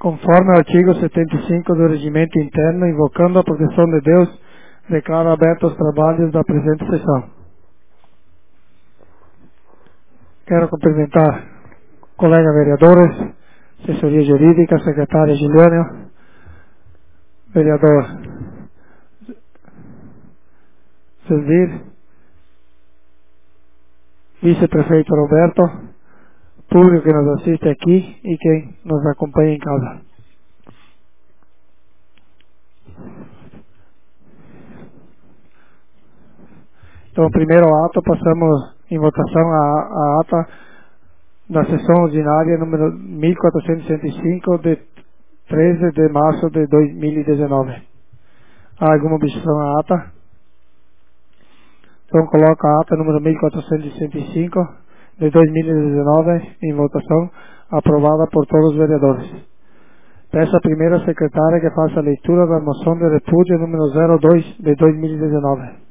Conforme ao artigo 75 do Regimento Interno, invocando a proteção de Deus, declaro abertos os trabalhos da presente sessão. Quero cumprimentar colegas vereadores, assessoria jurídica, secretária Juliana, vereador Servir, vice-prefeito Roberto, público que nos assiste aqui e quem nos acompanha em casa. Então, o primeiro ato, passamos em votação a ata da sessão ordinária número 1465 de 13 de março de 2019. Há alguma objeção à ata? Então, coloco a ata número 1465 de 2019 em votação, aprovada por todos os vereadores. Peço à primeira secretária que faça a leitura da moção de repúdio número 02 de 2019.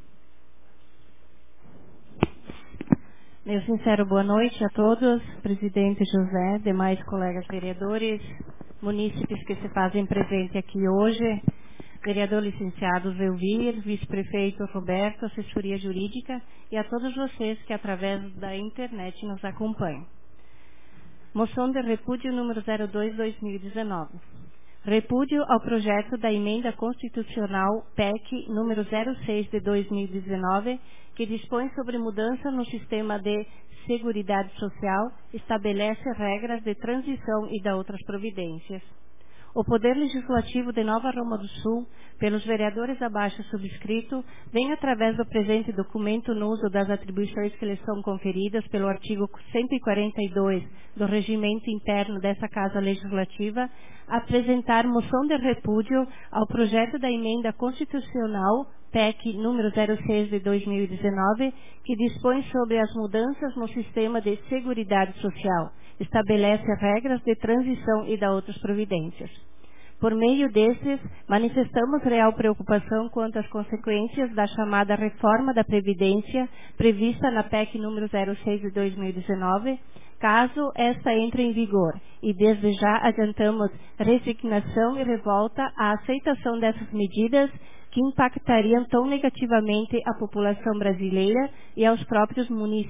Meu sincero boa noite a todos, presidente José, demais colegas vereadores, munícipes que se fazem presente aqui hoje, vereador licenciado Elvir, vice-prefeito Roberto, assessoria jurídica e a todos vocês que através da internet nos acompanham. Moção de repúdio número 02/2019. Repúdio ao projeto da emenda constitucional PEC número 06 de 2019, que dispõe sobre mudança no sistema de Seguridade Social, estabelece regras de transição e dá outras providências. O Poder Legislativo de Nova Roma do Sul, pelos vereadores abaixo subscrito, vem através do presente documento no uso das atribuições que lhes são conferidas pelo artigo 142 do Regimento Interno dessa Casa Legislativa, apresentar moção de repúdio ao projeto da emenda constitucional PEC número 06 de 2019, que dispõe sobre as mudanças no sistema de Seguridade Social, estabelece regras de transição e dá outras providências. Por meio desses, manifestamos real preocupação quanto às consequências da chamada reforma da Previdência, prevista na PEC número 06 de 2019, caso esta entre em vigor, e desde já adiantamos resignação e revolta à aceitação dessas medidas que impactariam tão negativamente a população brasileira e aos próprios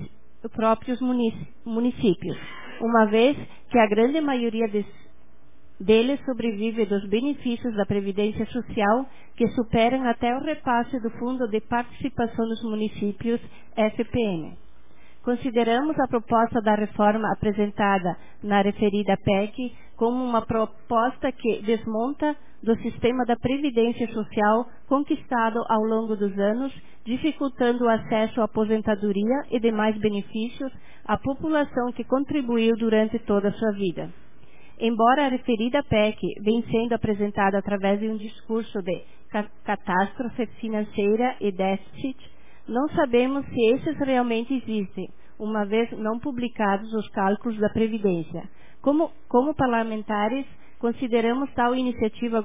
municípios, uma vez que a grande maioria deles sobrevive dos benefícios da Previdência Social, que superam até o repasse do Fundo de Participação dos Municípios, FPM. Consideramos a proposta da reforma apresentada na referida PEC como uma proposta que desmonta do sistema da Previdência Social conquistado ao longo dos anos, dificultando o acesso à aposentadoria e demais benefícios à população que contribuiu durante toda a sua vida. Embora a referida PEC venha sendo apresentada através de um discurso de catástrofe financeira e déficit, não sabemos se esses realmente existem, uma vez não publicados os cálculos da Previdência. Como parlamentares, consideramos tal iniciativa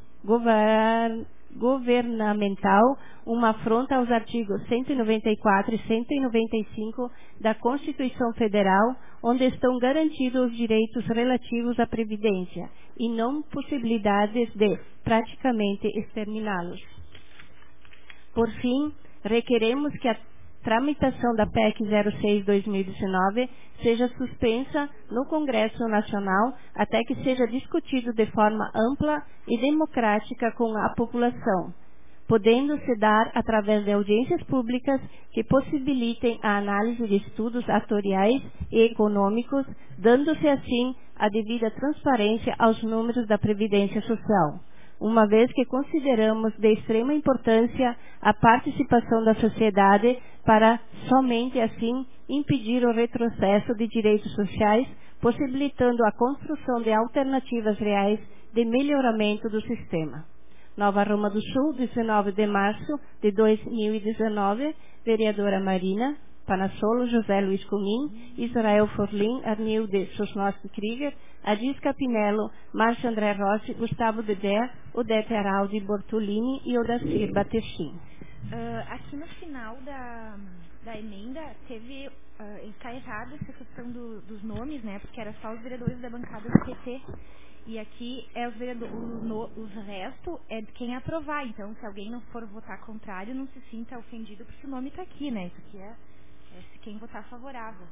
governamental uma afronta aos artigos 194 e 195 da Constituição Federal, onde estão garantidos os direitos relativos à Previdência e não possibilidades de praticamente exterminá-los. Por fim, requeremos que a tramitação da PEC 06/2019 seja suspensa no Congresso Nacional até que seja discutido de forma ampla e democrática com a população, podendo-se dar através de audiências públicas que possibilitem a análise de estudos atuariais e econômicos, dando-se assim a devida transparência aos números da Previdência Social, uma vez que consideramos de extrema importância a participação da sociedade para somente assim impedir o retrocesso de direitos sociais, possibilitando a construção de alternativas reais de melhoramento do sistema. Nova Roma do Sul, 19 de março de 2019, vereadora Marina Panassolo, José Luiz Comim, Israel Forlim, Arnilde Sosnowski Krieger, Adis Capinello, Márcio André Rossi, Gustavo Dedé, Odete Araldi Bortolini e Odacir Batestin. Aqui no final da emenda, teve, está errada essa questão dos nomes, né? Porque era só os vereadores da bancada do PT. E aqui é os vereadores, os resto é de quem aprovar. Então, se alguém não for votar contrário, não se sinta ofendido porque o nome está aqui, né? Isso aqui é se quem votar favorável.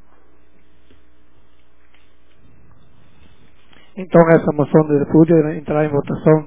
Então, essa moção de repúdio entrar em votação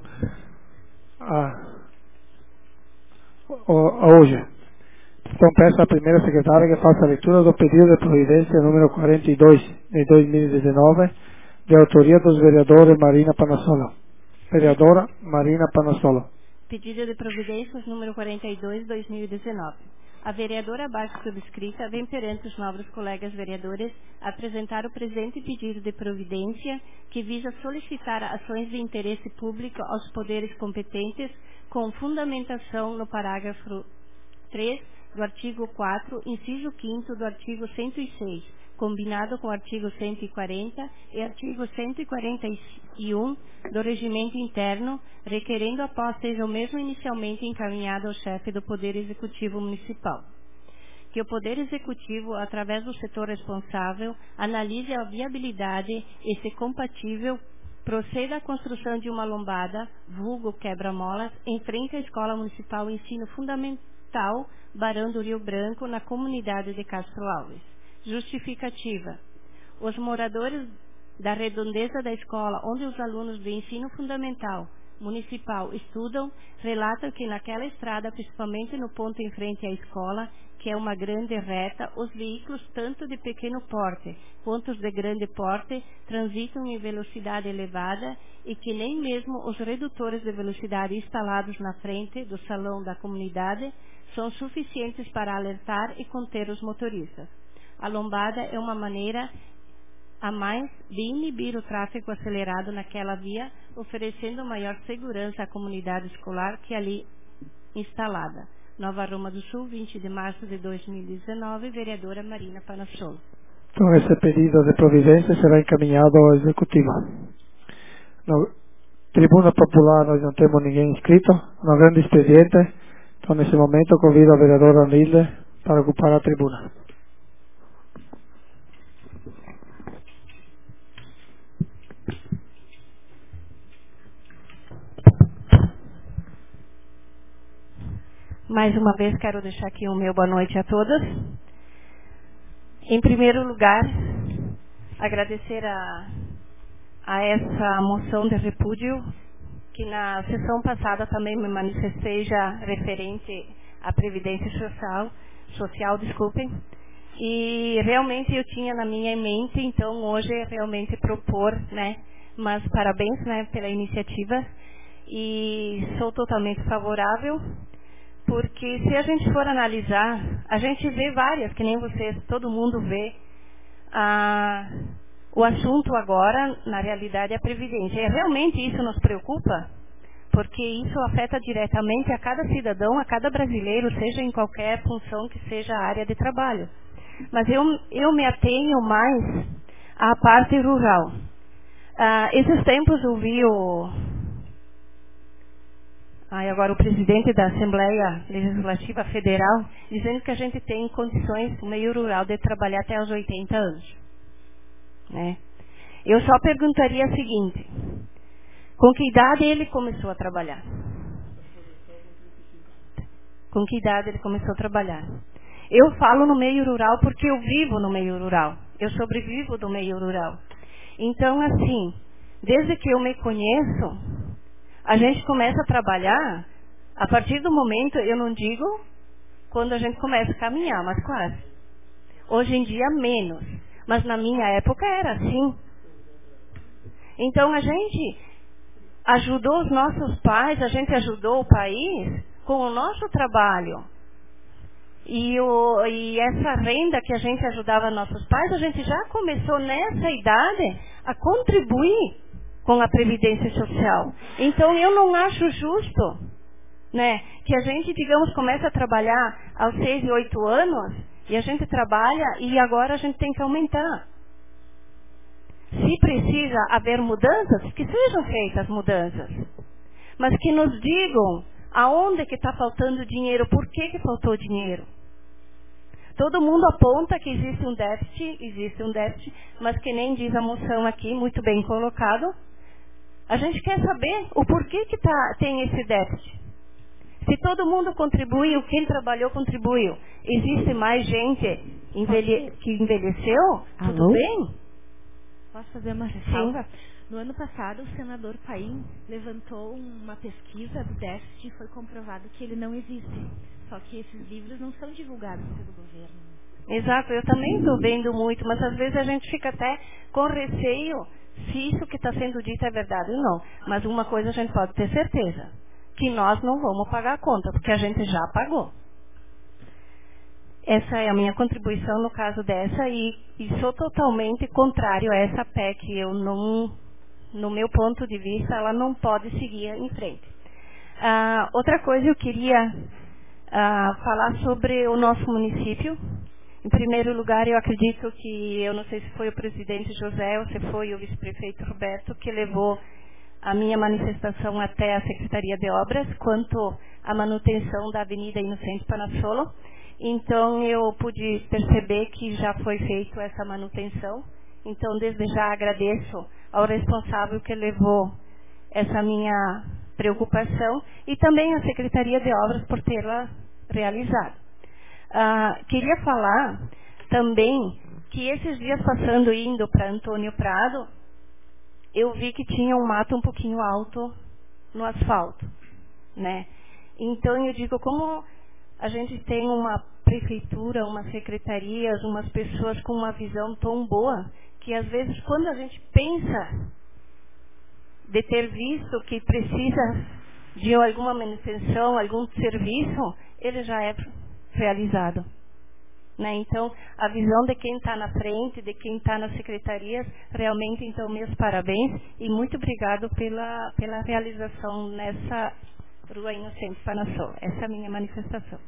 hoje. Então, peço à primeira secretária que faça a leitura do pedido de providência número 42 de 2019, de autoria dos vereadores Marina Panassolo. Vereadora Marina Panassolo. Pedido de providências número 42, 2019. A vereadora abaixo subscrita vem perante os nobres colegas vereadores apresentar o presente pedido de providência que visa solicitar ações de interesse público aos poderes competentes com fundamentação no parágrafo 3 do artigo 4, inciso 5º do artigo 106, combinado com o artigo 140 e artigo 141 do Regimento Interno, requerendo após seja o mesmo inicialmente encaminhado ao chefe do Poder Executivo Municipal. Que o Poder Executivo, através do setor responsável, analise a viabilidade e, se compatível, proceda à construção de uma lombada, vulgo quebra-molas, em frente à Escola Municipal Ensino Fundamental Barão do Rio Branco, na comunidade de Castro Alves. Justificativa. Os moradores da redondeza da escola, onde os alunos do ensino fundamental municipal estudam, relatam que naquela estrada, principalmente no ponto em frente à escola, que é uma grande reta, os veículos, tanto de pequeno porte quanto os de grande porte, transitam em velocidade elevada e que nem mesmo os redutores de velocidade instalados na frente do salão da comunidade são suficientes para alertar e conter os motoristas. A lombada é uma maneira a mais de inibir o tráfego acelerado naquela via, oferecendo maior segurança à comunidade escolar que ali instalada. Nova Roma do Sul, 20 de março de 2019, vereadora Marina Panassolo. Então, esse pedido de providência será encaminhado ao Executivo. Na Tribuna Popular nós não temos ninguém inscrito, no grande expediente. Então, nesse momento, convido a vereadora Nilde para ocupar a tribuna. Mais uma vez quero deixar aqui o meu boa noite a todas. Em primeiro lugar, agradecer a essa moção de repúdio, que na sessão passada também me manifestei já referente à Previdência Social, e realmente eu tinha na minha mente, então hoje realmente propor, né, mas parabéns, né, pela iniciativa, e sou totalmente favorável. Porque se a gente for analisar, a gente vê várias, que nem vocês, todo mundo vê. O assunto agora, na realidade, é a Previdência. E realmente isso nos preocupa, porque isso afeta diretamente a cada cidadão, a cada brasileiro, seja em qualquer função que seja a área de trabalho. Mas eu me atenho mais à parte rural. Esses tempos eu vi agora o presidente da Assembleia Legislativa Federal dizendo que a gente tem condições no meio rural de trabalhar até os 80 anos. Né? Eu só perguntaria o seguinte: com que idade ele começou a trabalhar? Com que idade ele começou a trabalhar? Eu falo no meio rural porque eu vivo no meio rural. Eu sobrevivo do meio rural. Então, assim, desde que eu me conheço, a gente começa a trabalhar a partir do momento, eu não digo quando a gente começa a caminhar, mas quase. Hoje em dia, menos. Mas na minha época era assim. Então, a gente ajudou os nossos pais, a gente ajudou o país com o nosso trabalho. E essa renda que a gente ajudava nossos pais, a gente já começou nessa idade a contribuir com a Previdência Social. Então, eu não acho justo, né, que a gente, digamos, comece a trabalhar aos 6 e 8 anos, e a gente trabalha e agora a gente tem que aumentar. Se precisa haver mudanças, que sejam feitas mudanças. Mas que nos digam aonde que está faltando dinheiro, por que faltou dinheiro. Todo mundo aponta que existe um déficit, mas que nem diz a moção aqui, muito bem colocado, a gente quer saber o porquê que tem esse déficit. Se todo mundo contribuiu, quem trabalhou contribuiu, existe mais gente que envelheceu, tudo bem? Posso fazer uma ressalva? No ano passado, o senador Paim levantou uma pesquisa do déficit e foi comprovado que ele não existe. Só que esses livros não são divulgados pelo governo. Exato, eu também estou vendo muito, mas às vezes a gente fica até com receio se isso que está sendo dito é verdade ou não. Mas uma coisa a gente pode ter certeza, que nós não vamos pagar a conta, porque a gente já pagou. Essa é a minha contribuição no caso dessa e sou totalmente contrário a essa PEC. Eu não, no meu ponto de vista, ela não pode seguir em frente. Outra coisa eu queria falar sobre o nosso município. Em primeiro lugar, eu acredito que, eu não sei se foi o presidente José ou se foi o vice-prefeito Roberto que levou a minha manifestação até a Secretaria de Obras quanto à manutenção da Avenida Inocente Panassolo. Então, eu pude perceber que já foi feita essa manutenção. Então, desde já agradeço ao responsável que levou essa minha preocupação e também à Secretaria de Obras por tê-la realizado. Queria falar também que esses dias passando indo para Antônio Prado, eu vi que tinha um mato um pouquinho alto no asfalto, né? Então eu digo, como a gente tem uma prefeitura, umas secretarias, umas pessoas com uma visão tão boa, que às vezes quando a gente pensa de ter visto que precisa de alguma manutenção, algum serviço, ele já é realizado. Né? Então, a visão de quem está na frente, de quem está nas secretarias, realmente, então, meus parabéns e muito obrigado pela realização nessa Rua Inocente Panassolo. Essa é a minha manifestação.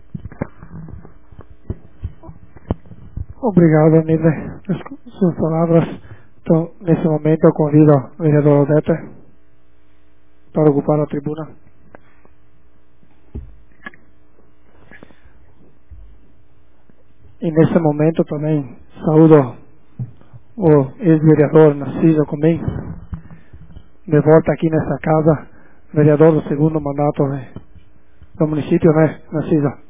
Obrigado, Anília. Suas palavras. Então, nesse momento, eu convido o vereador Odete para ocupar a tribuna. E nesse momento também saúdo o ex-vereador Narciso Comim, de volta aqui nessa casa, vereador do segundo mandato do município, né, Narciso?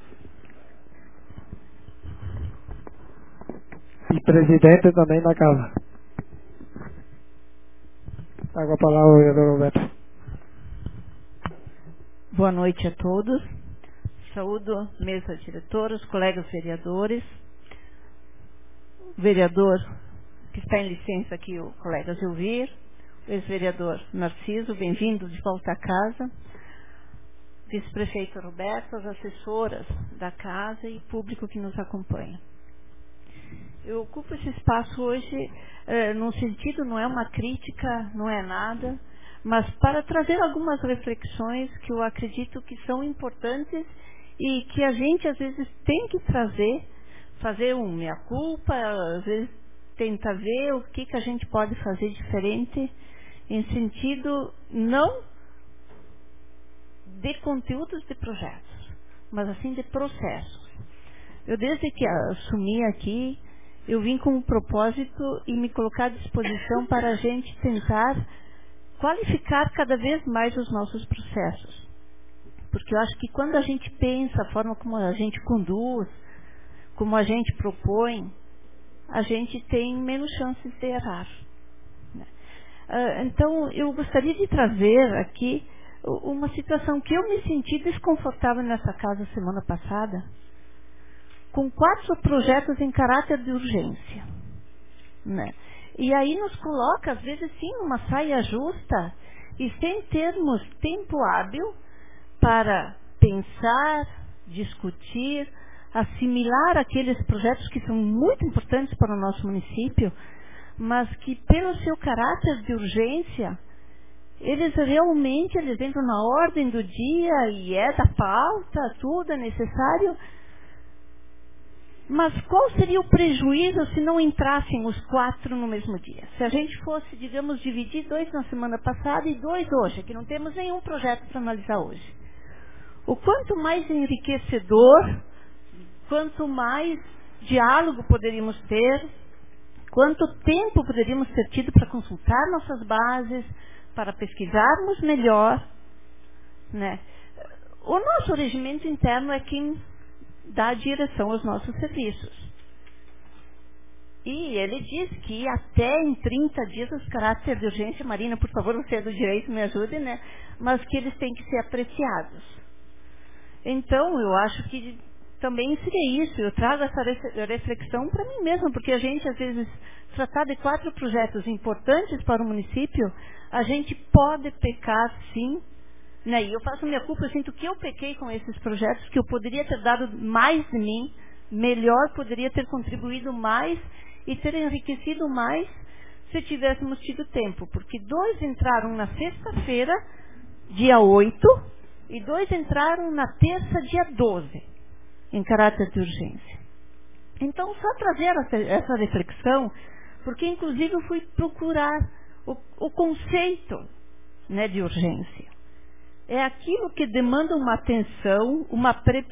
E presidente também da casa. Trago a palavra ao vereador Roberto. Boa noite a todos. Saúdo mesa diretora, os colegas vereadores. O vereador que está em licença aqui, o colega Gilvir. O ex-vereador Narciso, bem-vindo de volta à casa. Vice-prefeito Roberto, as assessoras da casa e público que nos acompanha. Eu ocupo esse espaço hoje, num sentido, não é uma crítica, não é nada, mas para trazer algumas reflexões que eu acredito que são importantes e que a gente às vezes tem que fazer um meia-culpa, às vezes tenta ver o que a gente pode fazer diferente em sentido não de conteúdos de projetos, mas assim de processos. Eu desde que assumi aqui, eu vim com um propósito e me colocar à disposição para a gente tentar qualificar cada vez mais os nossos processos. Porque eu acho que quando a gente pensa a forma como a gente conduz, como a gente propõe, a gente tem menos chances de errar. Então, eu gostaria de trazer aqui uma situação que eu me senti desconfortável nessa casa semana passada, com 4 projetos em caráter de urgência. Né? E aí nos coloca, às vezes, sim, numa saia justa e sem termos tempo hábil para pensar, discutir, assimilar aqueles projetos que são muito importantes para o nosso município, mas que, pelo seu caráter de urgência, eles realmente entram na ordem do dia e é da pauta, tudo é necessário. Mas qual seria o prejuízo se não entrassem os 4 no mesmo dia? Se a gente fosse, digamos, dividir 2 na semana passada e 2 hoje, que não temos nenhum projeto para analisar hoje. O quanto mais enriquecedor quanto mais diálogo poderíamos ter, quanto tempo poderíamos ter tido para consultar nossas bases, para pesquisarmos melhor, né? O nosso regimento interno é quem dá direção aos nossos serviços. E ele diz que até em 30 dias os caráteres de urgência, Marina, por favor, você é do direito, me ajude, né? Mas que eles têm que ser apreciados. Então, eu acho que também seria isso. Eu trago essa reflexão para mim mesma, porque a gente, às vezes, tratar de 4 projetos importantes para o município, a gente pode pecar, sim, né? E eu faço minha culpa, eu sinto que eu pequei com esses projetos, que eu poderia ter dado mais de mim, melhor, poderia ter contribuído mais e ter enriquecido mais se tivéssemos tido tempo. Porque 2 entraram na sexta-feira, dia 8, e 2 entraram na terça, dia 12, em caráter de urgência. Então, só trazer essa reflexão, porque inclusive eu fui procurar o conceito, né, de urgência. É aquilo que demanda uma atenção, uma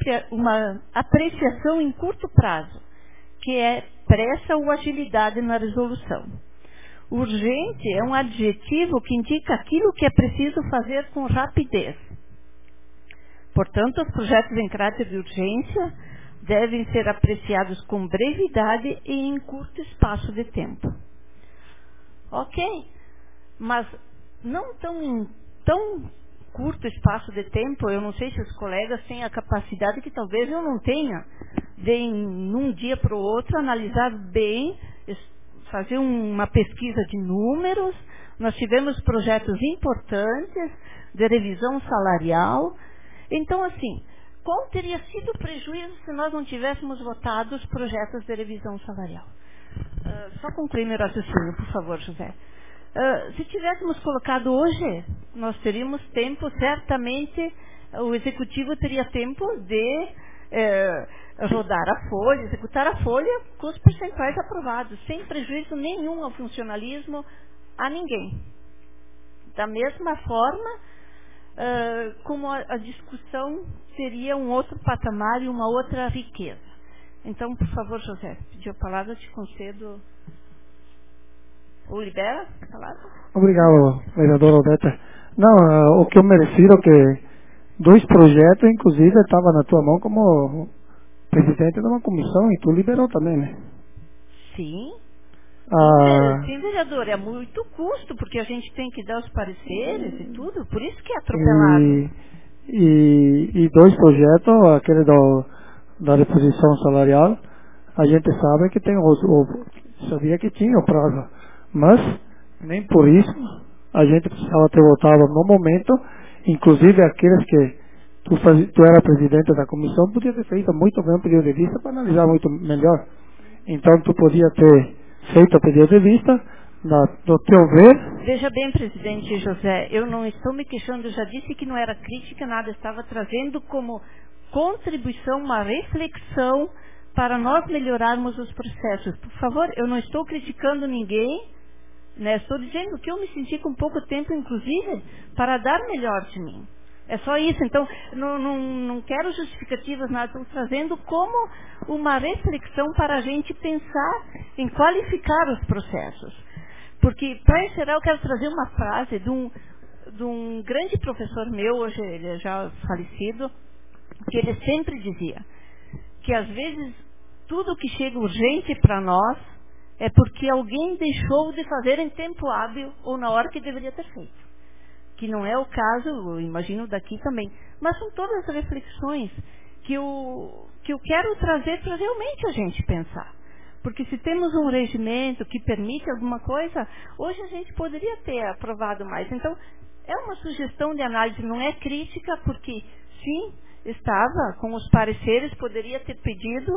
apreciação em curto prazo, que é pressa ou agilidade na resolução. Urgente é um adjetivo que indica aquilo que é preciso fazer com rapidez. Portanto, os projetos em caráter de urgência devem ser apreciados com brevidade e em curto espaço de tempo. Ok? Mas não tão curto espaço de tempo, eu não sei se os colegas têm a capacidade que talvez eu não tenha, de num dia para o outro analisar bem, fazer uma pesquisa de números. Nós tivemos projetos importantes de revisão salarial. Então, assim, qual teria sido o prejuízo se nós não tivéssemos votado os projetos de revisão salarial? Só concluir meu raciocínio, por favor, José. Se tivéssemos colocado hoje, nós teríamos tempo, certamente o executivo teria tempo de rodar a folha, executar a folha com os percentuais aprovados, sem prejuízo nenhum ao funcionalismo, a ninguém. Da mesma forma, como a discussão seria um outro patamar e uma outra riqueza. Então, por favor, José, pediu a palavra, te concedo. Ou libera a palavra? Obrigado, vereadora Odete. Não, o que eu me refiro é que 2 projetos, inclusive, estavam na tua mão como presidente de uma comissão e tu liberou também, né? Sim. Ah, Sim, vereador, é muito custo, porque a gente tem que dar os pareceres e tudo, por isso que é atropelado. E 2 projetos, aquele da reposição salarial, a gente sabe que tem sabia que tinha o prazo, mas nem por isso a gente precisava ter votado no momento. Inclusive aqueles que tu era presidente da comissão, podia ter feito muito bem um pedido de vista para analisar muito melhor. Então tu podia ter feito o pedido de vista, do teu ver. Veja bem, presidente José, eu não estou me queixando, eu já disse que não era crítica, nada, estava trazendo como contribuição uma reflexão para nós melhorarmos os processos. Por favor, eu não estou criticando ninguém, né? Estou dizendo que eu me senti com pouco tempo, inclusive, para dar melhor de mim. É só isso. Então, não quero justificativas, nada. Estou trazendo como uma reflexão para a gente pensar em qualificar os processos. Porque, para encerrar, eu quero trazer uma frase de um grande professor meu, hoje ele é já falecido, que ele sempre dizia que, às vezes, tudo que chega urgente para nós é porque alguém deixou de fazer em tempo hábil ou na hora que deveria ter feito. Que não é o caso, eu imagino daqui também. Mas são todas as reflexões que eu quero trazer para realmente a gente pensar. Porque se temos um regimento que permite alguma coisa, hoje a gente poderia ter aprovado mais. Então, é uma sugestão de análise, não é crítica, porque sim, estava com os pareceres, poderia ter pedido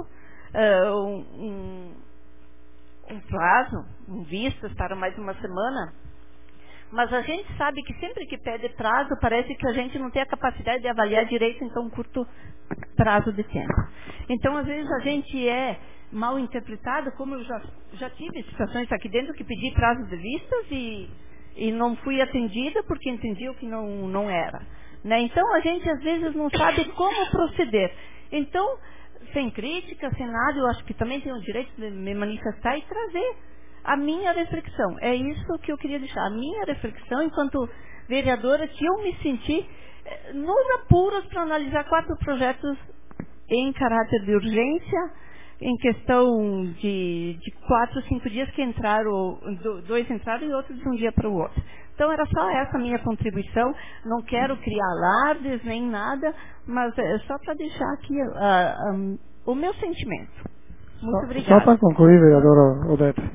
um prazo, vistas para mais uma semana. Mas a gente sabe que sempre que pede prazo, parece que a gente não tem a capacidade de avaliar direito em tão curto prazo de tempo. Então, às vezes, a gente é mal interpretado, como eu já tive situações aqui dentro que pedi prazo de vistas e não fui atendida porque entendi o que não era. Né? Então, a gente, às vezes, não sabe como proceder. Então, sem crítica, sem nada, eu acho que também tenho o direito de me manifestar e trazer a minha reflexão. É isso que eu queria deixar, a minha reflexão enquanto vereadora, que eu me senti nos apuros para analisar 4 projetos em caráter de urgência, em questão de 4, 5 dias que entraram, 2 entraram e outros de um dia para o outro. Então era só essa minha contribuição, não quero criar alardes nem nada, mas é só para deixar aqui o meu sentimento. Muito obrigada. Só para concluir, vereadora Odete,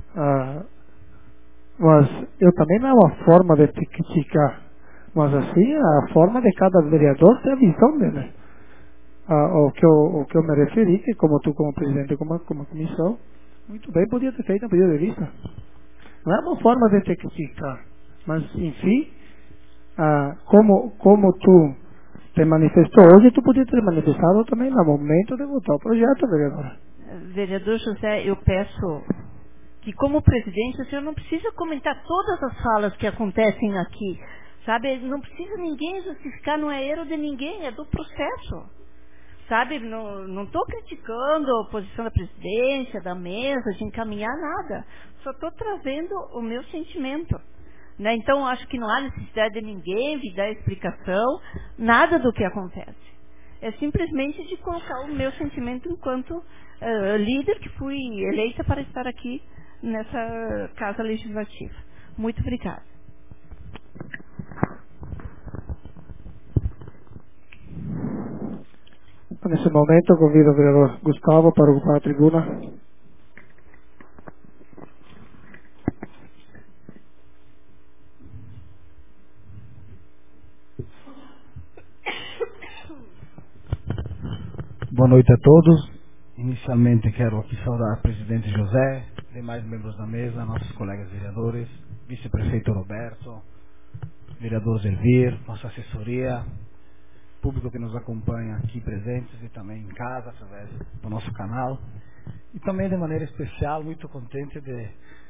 mas eu também não é uma forma de te criticar, mas assim a forma de cada vereador tem a visão dele. O que eu me referi, que como tu como presidente, como comissão, muito bem podia ter feito um pedido de vista. Não é uma forma de te criticar, mas enfim, como tu te manifestou hoje, tu podia ter manifestado também no momento de votar o projeto, vereadora. Vereador José, eu peço que como presidente o senhor não precisa comentar todas as falas que acontecem aqui, sabe? Não precisa ninguém justificar, não é erro de ninguém, é do processo. Sabe, não estou criticando a posição da presidência, da mesa, de encaminhar nada. Só estou trazendo o meu sentimento. Né? Então, acho que não há necessidade de ninguém vir dar explicação, nada do que acontece. É simplesmente de colocar o meu sentimento enquanto líder que fui eleita para estar aqui nessa Casa Legislativa. Muito obrigada. Nesse momento, convido o vereador Gustavo para ocupar a tribuna. Boa noite a todos. Inicialmente quero aqui saudar o presidente José, demais membros da mesa, nossos colegas vereadores, vice-prefeito Roberto, vereador Elvir, nossa assessoria, público que nos acompanha aqui presentes e também em casa, através do nosso canal. E também de maneira especial, muito contente de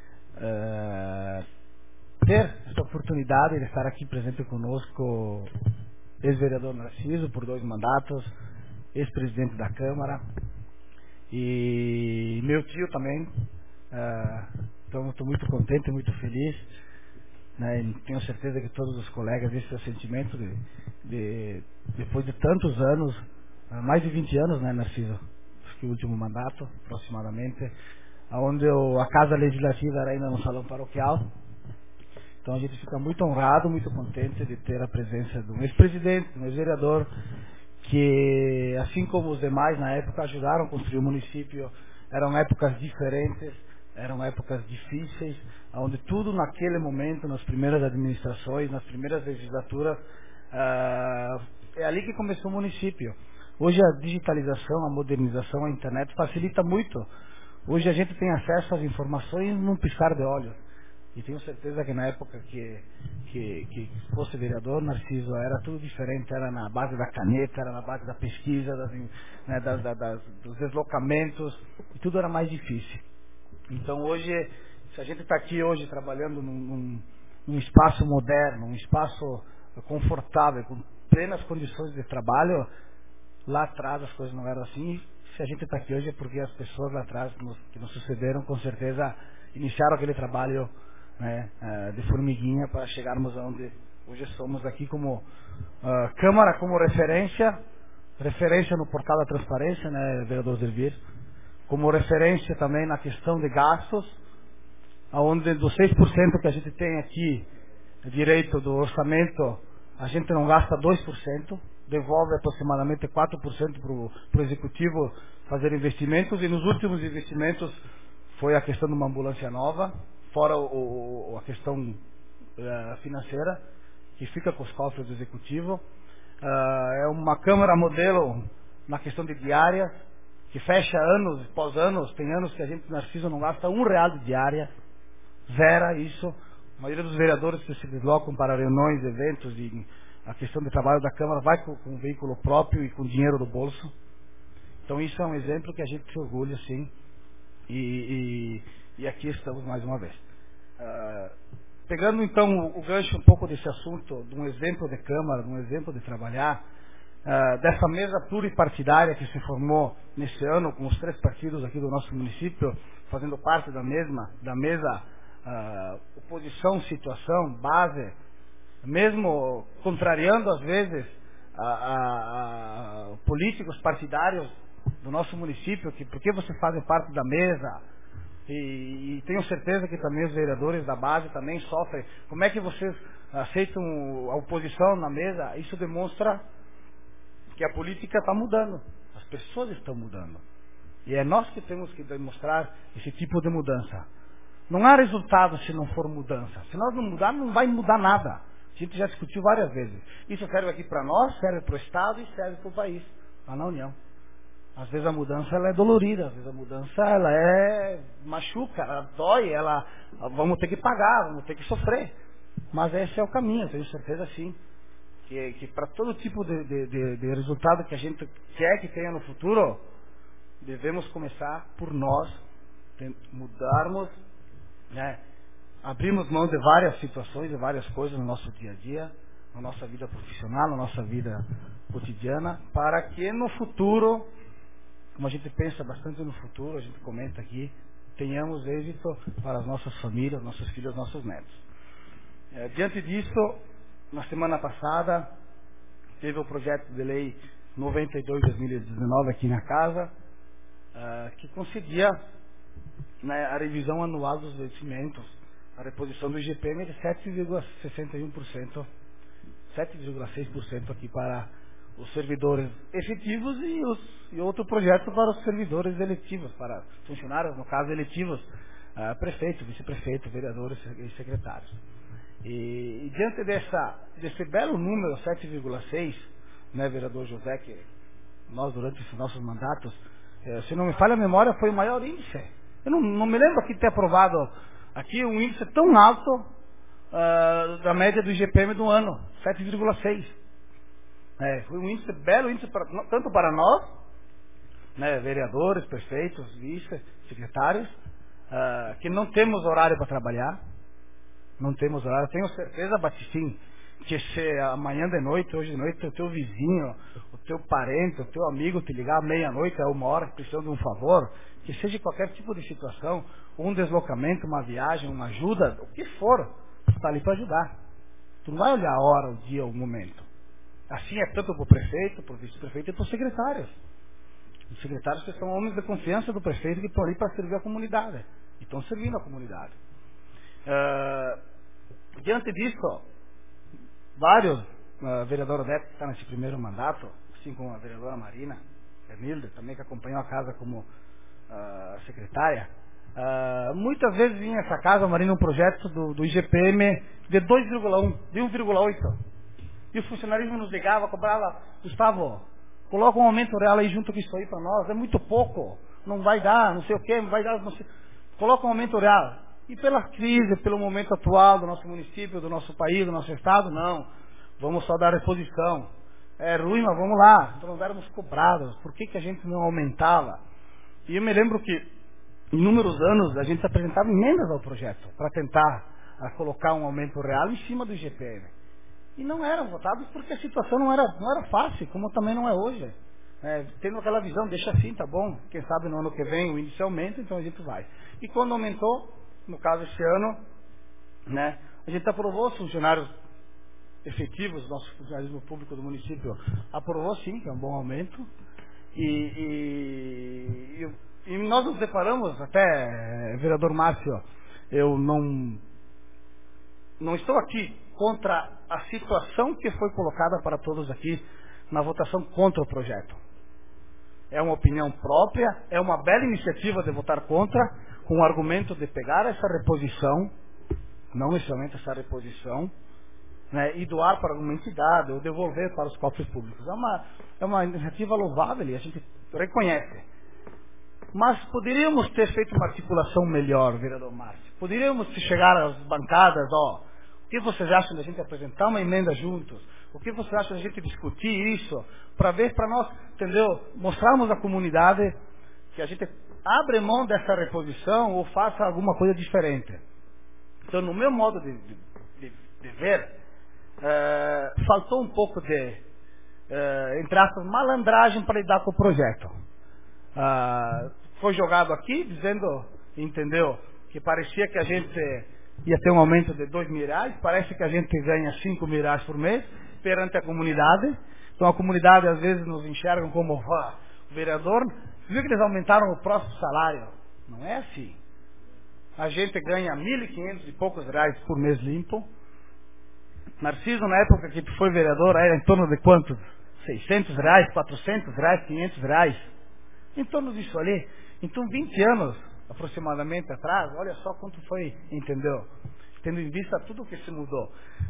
ter essa oportunidade de estar aqui presente conosco, ex-vereador Narciso, por 2 mandatos, ex-presidente da Câmara, e meu tio também. Então estou muito contente, muito feliz, né, e tenho certeza que todos os colegas esse é o sentimento depois de tantos anos, mais de 20 anos, né, Narciso, acho que o último mandato aproximadamente, onde a Casa Legislativa era ainda no salão paroquial. Então a gente fica muito honrado, muito contente de ter a presença de um ex-presidente, de um ex-vereador, que assim como os demais na época ajudaram a construir o município. Eram épocas diferentes, eram épocas difíceis, onde tudo naquele momento, nas primeiras administrações, nas primeiras legislaturas, é ali que começou o município. Hoje a digitalização, a modernização, a internet facilita muito. Hoje a gente tem acesso às informações num piscar de olhos. E tenho certeza que na época que fosse vereador, Narciso, era tudo diferente, era na base da caneta, era na base da pesquisa, dos deslocamentos, e tudo era mais difícil. Então hoje, se a gente está aqui hoje trabalhando num espaço moderno, um espaço confortável, com plenas condições de trabalho, lá atrás as coisas não eram assim. Se a gente está aqui hoje é porque as pessoas lá atrás que nos sucederam, com certeza, iniciaram aquele trabalho, né, de formiguinha para chegarmos aonde hoje somos aqui como Câmara, como referência no portal da transparência, né, vereador Elvir, como referência também na questão de gastos, onde dos 6% que a gente tem aqui, direito do orçamento, a gente não gasta 2%, devolve aproximadamente 4% para o executivo fazer investimentos, e nos últimos investimentos foi a questão de uma ambulância nova, fora a questão financeira, que fica com os cofres do executivo. É uma Câmara modelo na questão de diárias, que fecha anos após anos. Tem anos que a gente, Narciso, não gasta R$1 de diária, zera isso. A maioria dos vereadores que se deslocam para reuniões, eventos, e a questão de trabalho da Câmara vai com um veículo próprio e com dinheiro do bolso. Então isso é um exemplo que a gente se orgulha, sim. E aqui estamos mais uma vez. Pegando então o gancho um pouco desse assunto, de um exemplo de Câmara, de um exemplo de trabalhar, dessa mesa pluripartidária que se formou nesse ano, com os 3 partidos aqui do nosso município, fazendo parte da mesa oposição, situação, base, mesmo contrariando às vezes políticos partidários do nosso município, que por que vocês fazem parte da mesa, e tenho certeza que também os vereadores da base também sofrem. Como é que vocês aceitam a oposição na mesa? Isso demonstra que a política está mudando, as pessoas estão mudando, e é nós que temos que demonstrar esse tipo de mudança. Não há resultado se não for mudança. Se nós não mudarmos, não vai mudar nada. A gente já discutiu várias vezes. Isso serve aqui para nós, serve para o Estado e serve para o país, lá na União. Às vezes a mudança ela é dolorida, às vezes a mudança ela machuca, ela dói, vamos ter que pagar, vamos ter que sofrer. Mas esse é o caminho, eu tenho certeza sim. Que para todo tipo de resultado que a gente quer que tenha no futuro, devemos começar por nós, mudarmos, né? Abrirmos mão de várias situações, de várias coisas no nosso dia a dia, na nossa vida profissional, na nossa vida cotidiana, para que no futuro, como a gente pensa bastante no futuro, a gente comenta aqui, tenhamos êxito para as nossas famílias, nossos filhos, nossos netos. Diante disso, na semana passada, teve o projeto de lei 92/2019 aqui na casa, que concedia, né, a revisão anual dos vencimentos, a reposição do IGPM de 7,61%, 7,6% aqui para os servidores efetivos e outro projeto para os servidores eletivos, para funcionários, no caso eletivos, prefeito, vice-prefeito, vereadores e secretários. E diante desse belo número, 7,6, né, vereador José, que nós durante esses nossos mandatos, se não me falha a memória, foi o maior índice. Eu não me lembro aqui de ter aprovado aqui um índice tão alto da média do IGPM do ano, 7,6. Foi um índice, belo índice, tanto para nós, né, vereadores, prefeitos, vice, secretários, que não temos horário para trabalhar, não temos horário. Tenho certeza, Batistim, que se amanhã de noite, hoje de noite, o teu vizinho, o teu parente, o teu amigo te ligar à meia-noite, a 1h, precisando de um favor, que seja qualquer tipo de situação, um deslocamento, uma viagem, uma ajuda, o que for, tu está ali para ajudar. Tu não vai olhar a hora, o dia, o momento. Assim é tanto para o prefeito, para o vice-prefeito e para os secretários. Os secretários que são homens de confiança do prefeito, que estão ali para servir a comunidade. E estão servindo a comunidade. Diante disso, vários, a vereadora Odete, que está nesse primeiro mandato, assim como a vereadora Marina Emilda, também que acompanhou a casa como secretária, muitas vezes vinha essa casa, Marina, um projeto do IGPM de 2,1, de 1,8. E o funcionarismo nos ligava, cobrava, Gustavo, coloca um aumento real aí junto com isso aí para nós, é muito pouco, não vai dar, não sei o que, não vai dar, não sei. Coloca um aumento real. E pela crise, pelo momento atual do nosso município, do nosso país, do nosso estado, não. Vamos só dar reposição. É ruim, mas vamos lá. Então nós éramos cobrados. Por que a gente não aumentava? E eu me lembro que, em inúmeros anos, a gente apresentava emendas ao projeto para tentar colocar um aumento real em cima do IGPM. E não eram votados porque a situação não era fácil, como também não é hoje. Tendo aquela visão, deixa assim, tá bom. Quem sabe no ano que vem o índice aumenta, então a gente vai. E quando aumentou, no caso esse ano, né, a gente aprovou os funcionários efetivos, nosso funcionarismo público do município aprovou sim, que é um bom aumento. E nós nos deparamos, até, vereador Márcio, eu não estou aqui contra a situação que foi colocada para todos aqui na votação contra o projeto. É uma opinião própria, é uma bela iniciativa de votar contra, com o argumento de pegar essa reposição, não necessariamente essa reposição, né, e doar para alguma entidade, ou devolver para os cofres públicos. É uma iniciativa louvável e a gente reconhece. Mas poderíamos ter feito uma articulação melhor, vereador Márcio. Poderíamos chegar às bancadas, o que vocês acham da gente apresentar uma emenda juntos? O que vocês acham da gente discutir isso? Para ver, para nós, entendeu? Mostrarmos à comunidade que a gente abre mão dessa reposição ou faça alguma coisa diferente. Então, no meu modo de ver, faltou um pouco de entre aspas, malandragem para lidar com o projeto. Foi jogado aqui dizendo, entendeu, que parecia que a gente ia ter um aumento de 2 mil reais, parece que a gente ganha 5 mil reais por mês perante a comunidade. Então a comunidade às vezes nos enxerga como o vereador. Viu que eles aumentaram o próximo salário? Não é assim. A gente ganha 1.500 e poucos reais por mês limpo. Narciso, na época que tu foi vereador, era em torno de quantos? 600 reais, 400 reais, 500 reais. Em torno disso ali. Então 20 anos aproximadamente atrás, olha só quanto foi, entendeu? Tendo em vista tudo o que se mudou.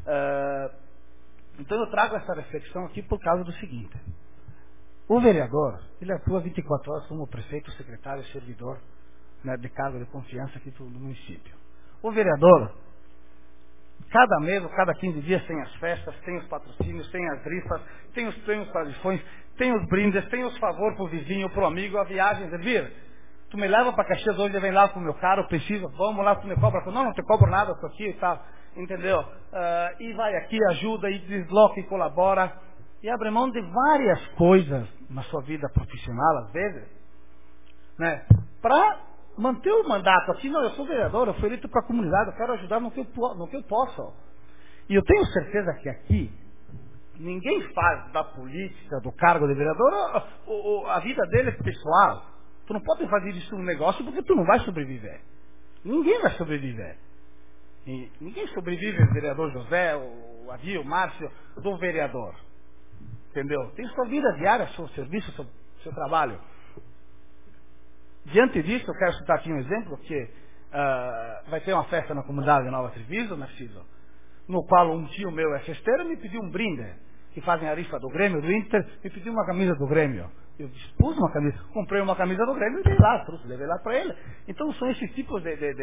Então eu trago essa reflexão aqui por causa do seguinte. O vereador, ele atua 24 horas como prefeito, secretário, servidor, né, de cargo de confiança aqui do município. O vereador, cada mês ou cada 15 dias tem as festas, tem os patrocínios, tem as rifas, tem os prêmios para lições, tem os brindes, tem os favores pro vizinho, pro amigo, a viagem, vir. Tu me leva para Caxias hoje, vem lá com o meu carro, preciso, vamos lá, tu me cobra. Não te cobro nada, estou aqui e tal, entendeu? E vai aqui, ajuda, e desloca e colabora. E abre mão de várias coisas na sua vida profissional, às vezes, né? Para manter o mandato aqui. Não, eu sou vereador, eu fui eleito para a comunidade, eu quero ajudar no que eu posso. E eu tenho certeza que aqui, ninguém faz da política, do cargo de vereador, a vida dele é pessoal. Tu não pode fazer isso um negócio porque tu não vai sobreviver. Ninguém vai sobreviver. E ninguém sobrevive, o vereador José, o Adi, o Márcio, do vereador. Entendeu? Tem sua vida diária, seu serviço, seu trabalho. Diante disso, eu quero citar aqui um exemplo, que vai ter uma festa na comunidade de Nova Treviso, Narciso, no qual um tio meu é festeiro e me pediu um brinde, que fazem a rifa do Grêmio, do Inter, me pediu uma camisa do Grêmio. Eu dispus uma camisa, comprei uma camisa do Grêmio e dei lá, levei lá para ele. Então são esses tipos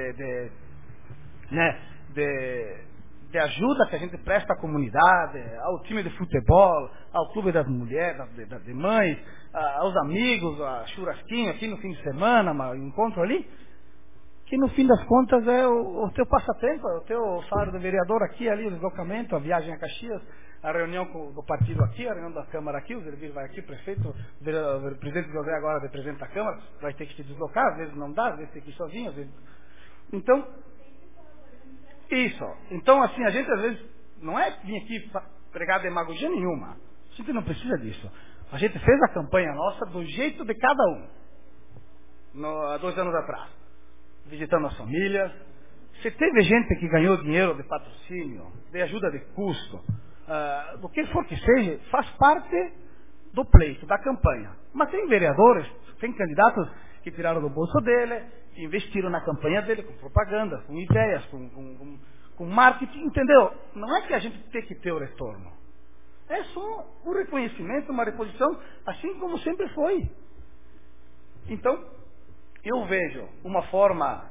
de ajuda que a gente presta à comunidade, ao time de futebol, ao clube das mulheres, de mães, aos amigos, a churrasquinho aqui no fim de semana, um encontro ali, que no fim das contas é o teu passatempo, é o teu salário de vereador aqui, ali, o deslocamento, a viagem a Caxias, a reunião do partido aqui, a reunião da Câmara aqui, o Zervir vai aqui, prefeito, o presidente José agora representa a Câmara, vai ter que se deslocar, às vezes não dá, às vezes tem que ir sozinho, às vezes... Então, isso. Então, assim, a gente às vezes não é vir aqui pregar demagogia nenhuma. A gente não precisa disso. A gente fez a campanha nossa do jeito de cada um. Há 2 anos atrás. Visitando as famílias. Se teve gente que ganhou dinheiro de patrocínio, de ajuda de custo, do que for que seja, faz parte do pleito, da campanha. Mas tem vereadores, tem candidatos que tiraram do bolso dele, que investiram na campanha dele com propaganda, com ideias, com marketing, entendeu? Não é que a gente tem que ter o retorno. É só um reconhecimento, uma reposição, assim como sempre foi. Então, eu vejo uma forma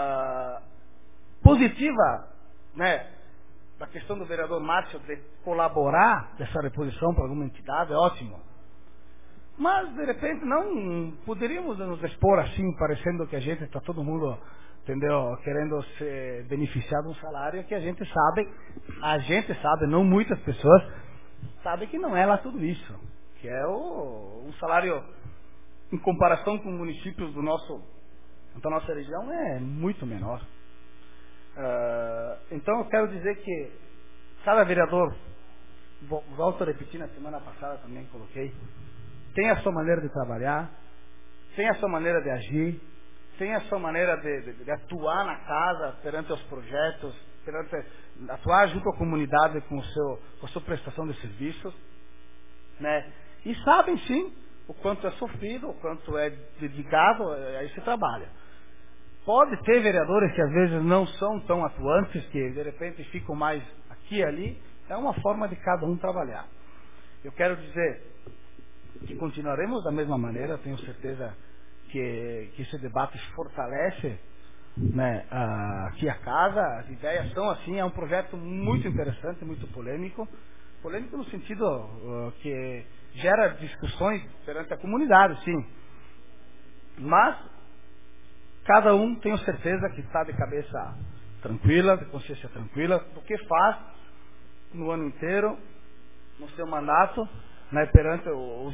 positiva, né, da questão do vereador Márcio de colaborar dessa reposição para alguma entidade, é ótimo. Mas, de repente, não poderíamos nos expor assim, parecendo que a gente está todo mundo, entendeu, querendo se beneficiar de um salário que a gente sabe, não muitas pessoas, sabem que não é lá tudo isso. Que é um salário, em comparação com municípios da nossa região, é muito menor. Então, eu quero dizer que cada vereador, volto a repetir, na semana passada também coloquei, tem a sua maneira de trabalhar, tem a sua maneira de agir, tem a sua maneira de atuar na casa, perante os projetos, atuar junto à comunidade com a sua prestação de serviços, né? E sabem sim o quanto é sofrido, o quanto é dedicado a esse trabalho. Pode ter vereadores que às vezes não são tão atuantes, que de repente ficam mais aqui e ali, é uma forma de cada um trabalhar. Eu quero dizer que continuaremos da mesma maneira, tenho certeza que esse debate fortalece, né, aqui a casa, as ideias são assim, é um projeto muito interessante, muito polêmico no sentido que gera discussões perante a comunidade, sim, mas cada um tenho certeza que está de cabeça tranquila, de consciência tranquila, do que faz no ano inteiro, no seu mandato, né, perante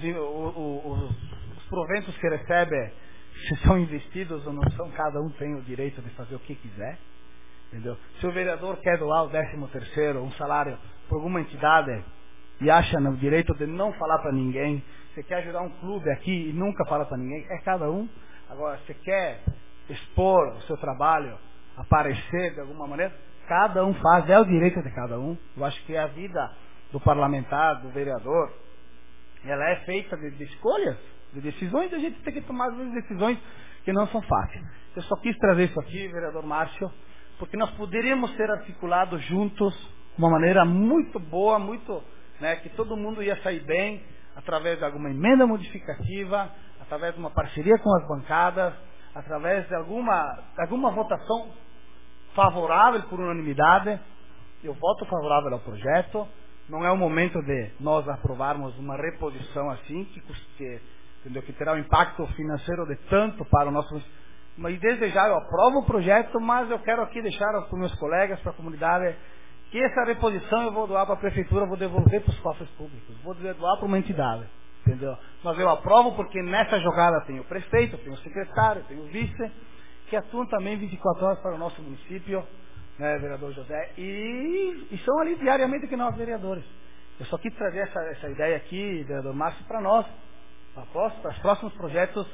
os proventos que recebe, se são investidos ou não são, cada um tem o direito de fazer o que quiser. Entendeu? Se o vereador quer doar o 13º, um salário para alguma entidade e acha no direito de não falar para ninguém, se quer ajudar um clube aqui e nunca fala para ninguém, é cada um. Agora, se quer expor o seu trabalho, aparecer de alguma maneira, cada um faz, é o direito de cada um. Eu acho que a vida do parlamentar, do vereador, ela é feita de escolhas, de decisões, e a gente tem que tomar às vezes decisões que não são fáceis. Eu só quis trazer isso aqui, vereador Márcio, porque nós poderíamos ser articulados juntos de uma maneira muito boa, muito, né, que todo mundo ia sair bem, através de alguma emenda modificativa, através de uma parceria com as bancadas, através de alguma votação favorável por unanimidade. Eu voto favorável ao projeto. Não é o momento de nós aprovarmos uma reposição assim, que terá um impacto financeiro de tanto para o nosso... Mas desde já eu aprovo o projeto, mas eu quero aqui deixar para os meus colegas, para a comunidade, que essa reposição eu vou doar para a prefeitura, vou devolver para os cofres públicos, vou doar para uma entidade, entendeu? Mas eu aprovo porque nessa jogada tem o prefeito, tem o secretário, tem o vice, que atuam também 24 horas para o nosso município, né, vereador José, e são ali diariamente que nós vereadores. Eu só quis trazer essa ideia aqui, vereador Márcio, para nós, para os próximos projetos.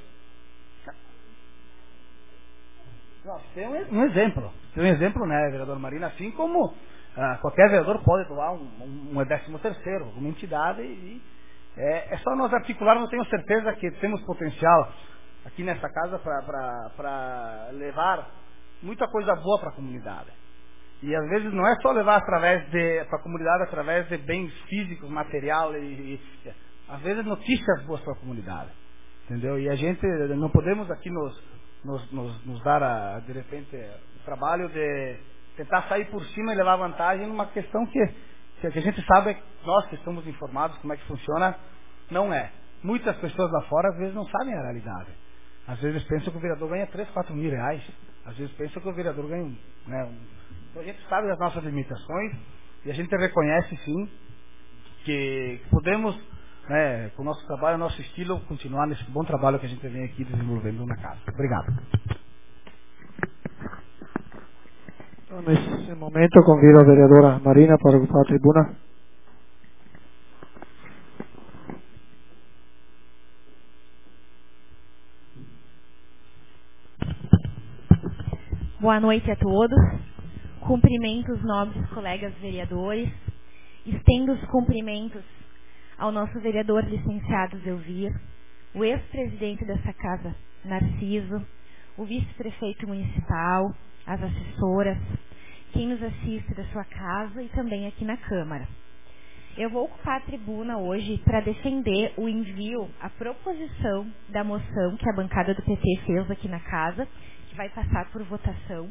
Tem um exemplo, né, vereador Marina, assim como qualquer vereador pode doar um 13º, alguma entidade, e é só nós articularmos. Eu tenho certeza que temos potencial aqui nessa casa para levar muita coisa boa para a comunidade. E às vezes não é só levar para a comunidade através de bens físicos, material, e às vezes notícias boas para a comunidade, entendeu? E a gente não podemos aqui nos dar de repente o trabalho de tentar sair por cima e levar vantagem numa questão que a gente sabe, nós que estamos informados como é que funciona, não é. Muitas pessoas lá fora às vezes não sabem a realidade. Às vezes pensam que o vereador ganha 3, 4 mil reais. Às vezes pensam que o vereador ganha Então a gente sabe das nossas limitações e a gente reconhece sim que podemos, né, com o nosso trabalho, o nosso estilo, continuar nesse bom trabalho que a gente vem aqui desenvolvendo na casa. Obrigado. Então, nesse momento, eu convido a vereadora Marina para ocupar a tribuna. Boa noite a todos. Cumprimento os nobres colegas vereadores. Estendo os cumprimentos ao nosso vereador licenciado Zelvir, o ex-presidente dessa casa, Narciso, o vice-prefeito municipal, as assessoras, quem nos assiste da sua casa e também aqui na Câmara. Eu vou ocupar a tribuna hoje para defender o envio, a proposição da moção que a bancada do PT fez aqui na casa, que vai passar por votação.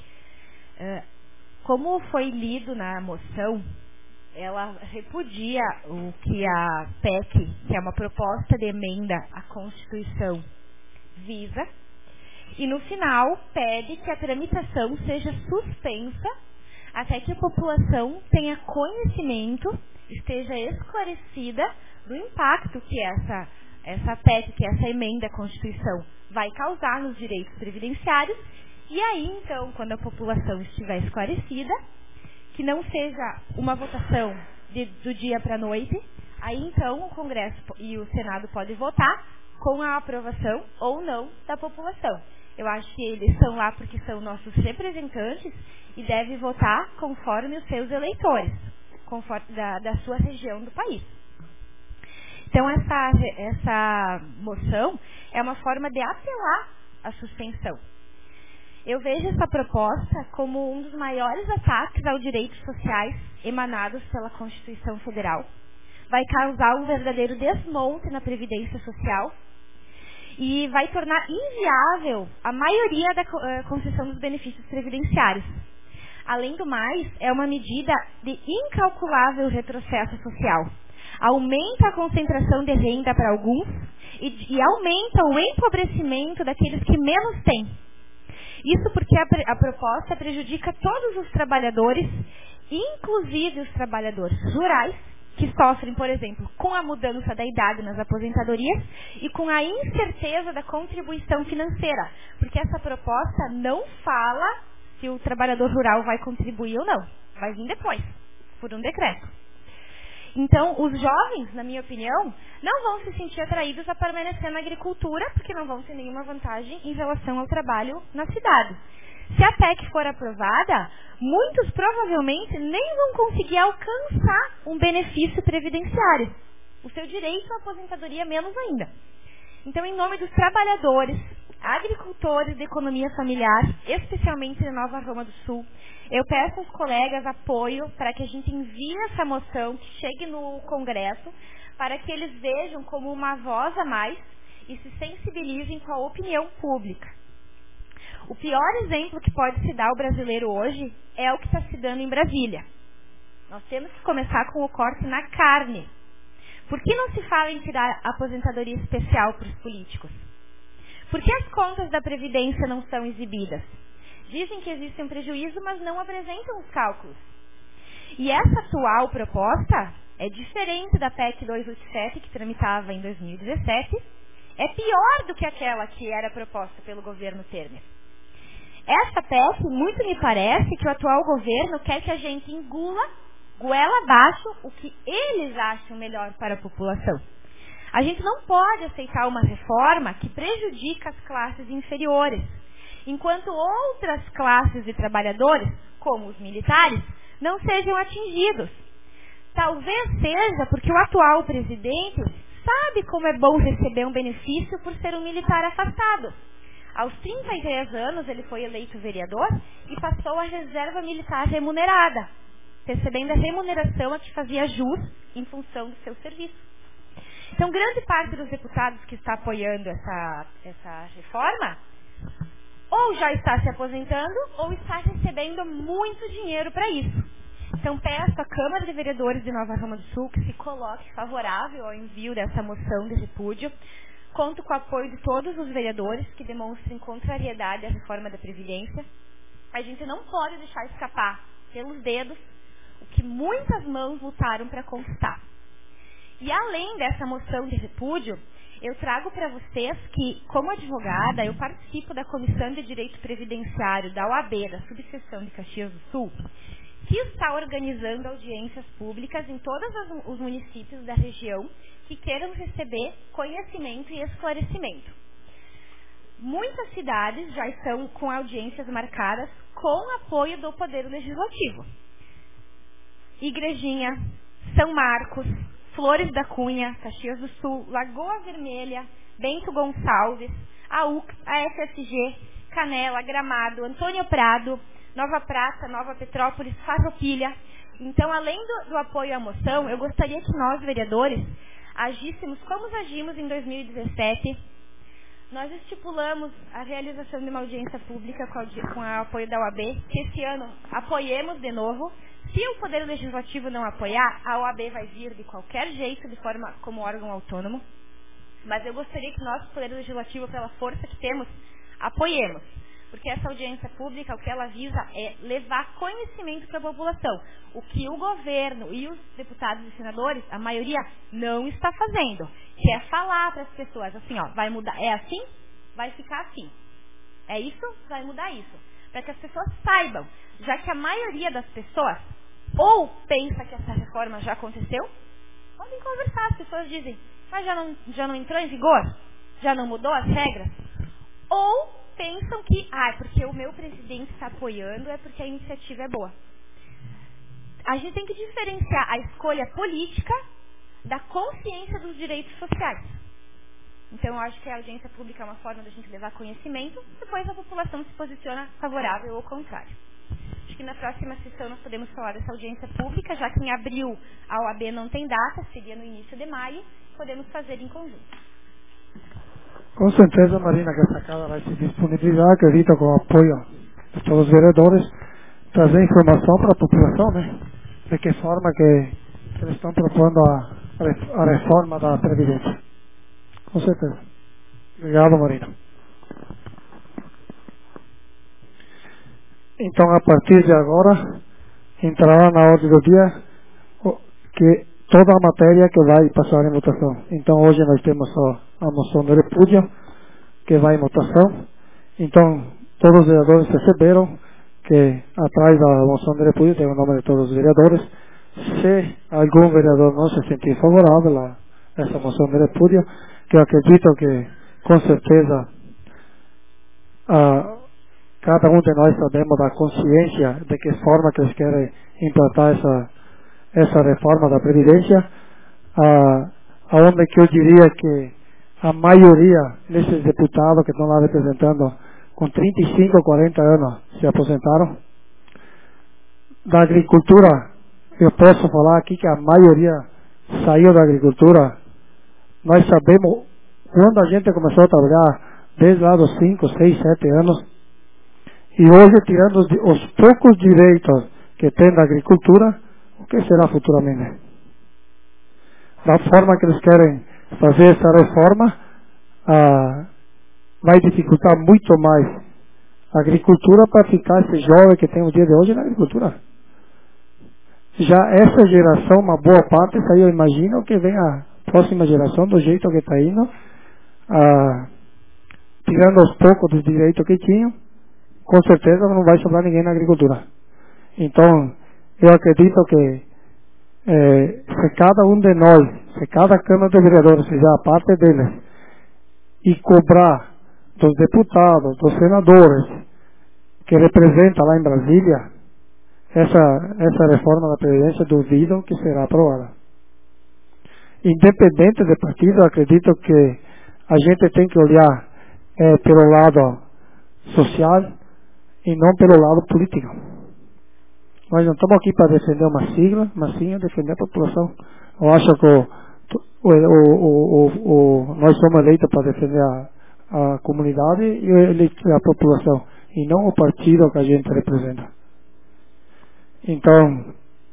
Como foi lido na moção, ela repudia o que a PEC, que é uma proposta de emenda à Constituição, visa, e no final pede que a tramitação seja suspensa até que a população tenha conhecimento, esteja esclarecida do impacto que essa PEC, que essa emenda à Constituição vai causar nos direitos previdenciários. E aí, então, quando a população estiver esclarecida, que não seja uma votação do dia para a noite, aí então o Congresso e o Senado podem votar com a aprovação ou não da população. Eu acho que eles estão lá porque são nossos representantes e devem votar conforme os seus eleitores, conforme da sua região do país. Então, essa moção é uma forma de apelar à suspensão. Eu vejo essa proposta como um dos maiores ataques aos direitos sociais emanados pela Constituição Federal. Vai causar um verdadeiro desmonte na Previdência Social e vai tornar inviável a maioria da concessão dos benefícios previdenciários. Além do mais, é uma medida de incalculável retrocesso social. Aumenta a concentração de renda para alguns e aumenta o empobrecimento daqueles que menos têm. Isso porque a proposta prejudica todos os trabalhadores, inclusive os trabalhadores rurais que sofrem, por exemplo, com a mudança da idade nas aposentadorias e com a incerteza da contribuição financeira, porque essa proposta não fala se o trabalhador rural vai contribuir ou não, vai vir depois, por um decreto. Então, os jovens, na minha opinião, não vão se sentir atraídos a permanecer na agricultura, porque não vão ter nenhuma vantagem em relação ao trabalho na cidade. Se a PEC for aprovada, muitos provavelmente nem vão conseguir alcançar um benefício previdenciário. O seu direito à aposentadoria menos ainda. Então, em nome dos trabalhadores, agricultores da economia familiar, especialmente na Nova Roma do Sul, eu peço aos colegas apoio para que a gente envie essa moção, que chegue no Congresso, para que eles vejam como uma voz a mais e se sensibilizem com a opinião pública. O pior exemplo que pode se dar ao brasileiro hoje é o que está se dando em Brasília. Nós temos que começar com o corte na carne. Por que não se fala em tirar a aposentadoria especial para os políticos? Por que as contas da Previdência não são exibidas? Dizem que existe um prejuízo, mas não apresentam os cálculos. E essa atual proposta é diferente da PEC 287, que tramitava em 2017. É pior do que aquela que era proposta pelo governo Temer. Essa PEC, muito me parece que o atual governo quer que a gente engula, goela abaixo, o que eles acham melhor para a população. A gente não pode aceitar uma reforma que prejudica as classes inferiores, enquanto outras classes de trabalhadores, como os militares, não sejam atingidos. Talvez seja porque o atual presidente sabe como é bom receber um benefício por ser um militar afastado. Aos 33 anos, ele foi eleito vereador e passou a reserva militar remunerada, recebendo a remuneração a que fazia jus em função do seu serviço. Então, grande parte dos deputados que está apoiando essa reforma ou já está se aposentando ou está recebendo muito dinheiro para isso. Então, peço à Câmara de Vereadores de Nova Roma do Sul que se coloque favorável ao envio dessa moção de repúdio. Conto com o apoio de todos os vereadores que demonstrem contrariedade à reforma da Previdência. A gente não pode deixar escapar pelos dedos o que muitas mãos lutaram para conquistar. E além dessa moção de repúdio, eu trago para vocês que, como advogada, eu participo da Comissão de Direito Previdenciário da OAB, da subseção de Caxias do Sul, que está organizando audiências públicas em todos os municípios da região que queiram receber conhecimento e esclarecimento. Muitas cidades já estão com audiências marcadas com apoio do Poder Legislativo. Igrejinha, São Marcos, Flores da Cunha, Caxias do Sul, Lagoa Vermelha, Bento Gonçalves, a UC, a FSG, Canela, Gramado, Antônio Prado, Nova Prata, Nova Petrópolis, Farroupilha. Então, além do apoio à moção, eu gostaria que nós, vereadores, agíssemos como agimos em 2017. Nós estipulamos a realização de uma audiência pública com o apoio da OAB, que esse ano apoiemos de novo. Se o Poder Legislativo não apoiar, a OAB vai vir de qualquer jeito, de forma como órgão autônomo. Mas eu gostaria que nós, Poder Legislativo, pela força que temos, apoiemos. Porque essa audiência pública, o que ela visa é levar conhecimento para a população. O que o governo e os deputados e senadores, a maioria, não está fazendo. Que é falar para as pessoas assim, ó, vai mudar, é assim, vai ficar assim. É isso, vai mudar isso. Para que as pessoas saibam, já que a maioria das pessoas ou pensa que essa reforma já aconteceu, podem conversar, as pessoas dizem, mas já não entrou em vigor? Já não mudou as regras? Ou pensam que, porque o meu presidente está apoiando, é porque a iniciativa é boa. A gente tem que diferenciar a escolha política da consciência dos direitos sociais. Então, eu acho que a audiência pública é uma forma da gente levar conhecimento, depois a população se posiciona favorável ou ao contrário. Acho que na próxima sessão nós podemos falar dessa audiência pública, já que em abril a OAB não tem data, seria no início de maio, podemos fazer em conjunto. Com certeza, Marina, que essa casa vai se disponibilizar, acredito, com o apoio de todos os vereadores, trazer informação para a população, né? De que forma que eles estão propondo a reforma da Previdência. Com certeza. Obrigado, Marina. Então, a partir de agora, entrará na ordem do dia que toda a matéria que vai passar em votação. Então hoje nós temos só a moção de repúdio que vai em votação. Então todos os vereadores receberam que atrás da moção de repúdio tem o nome de todos os vereadores. Se algum vereador não se sentir favorável a essa moção de repúdio, que eu acredito que com certeza cada um de nós sabemos da consciência de que forma que eles querem implantar essa reforma da Previdência, aonde que eu diria que a maioria desses deputados que estão lá representando com 35 ou 40 anos se aposentaram. Da agricultura, eu posso falar aqui que a maioria saiu da agricultura. Nós sabemos quando a gente começou a trabalhar desde lá dos 5, 6, 7 anos, e hoje tirando os poucos direitos que tem da agricultura, o que será futuramente? Da forma que eles querem fazer essa reforma, vai dificultar muito mais a agricultura para ficar esse jovem que tem o dia de hoje na agricultura. Já essa geração, uma boa parte, isso aí eu imagino que vem a próxima geração do jeito que está indo, tirando aos poucos dos direitos que tinham, com certeza não vai sobrar ninguém na agricultura. Então, eu acredito que se cada um de nós, se cada Câmara de Vereadores fizer a parte deles e cobrar dos deputados, dos senadores que representam lá em Brasília, essa reforma da Previdência, duvido que será aprovada. Independente de partido, eu acredito que a gente tem que olhar pelo lado social e não pelo lado político. Nós não estamos aqui para defender uma sigla, mas sim defender a população. Eu acho que nós somos eleitos para defender a comunidade e a população, e não o partido que a gente representa. Então,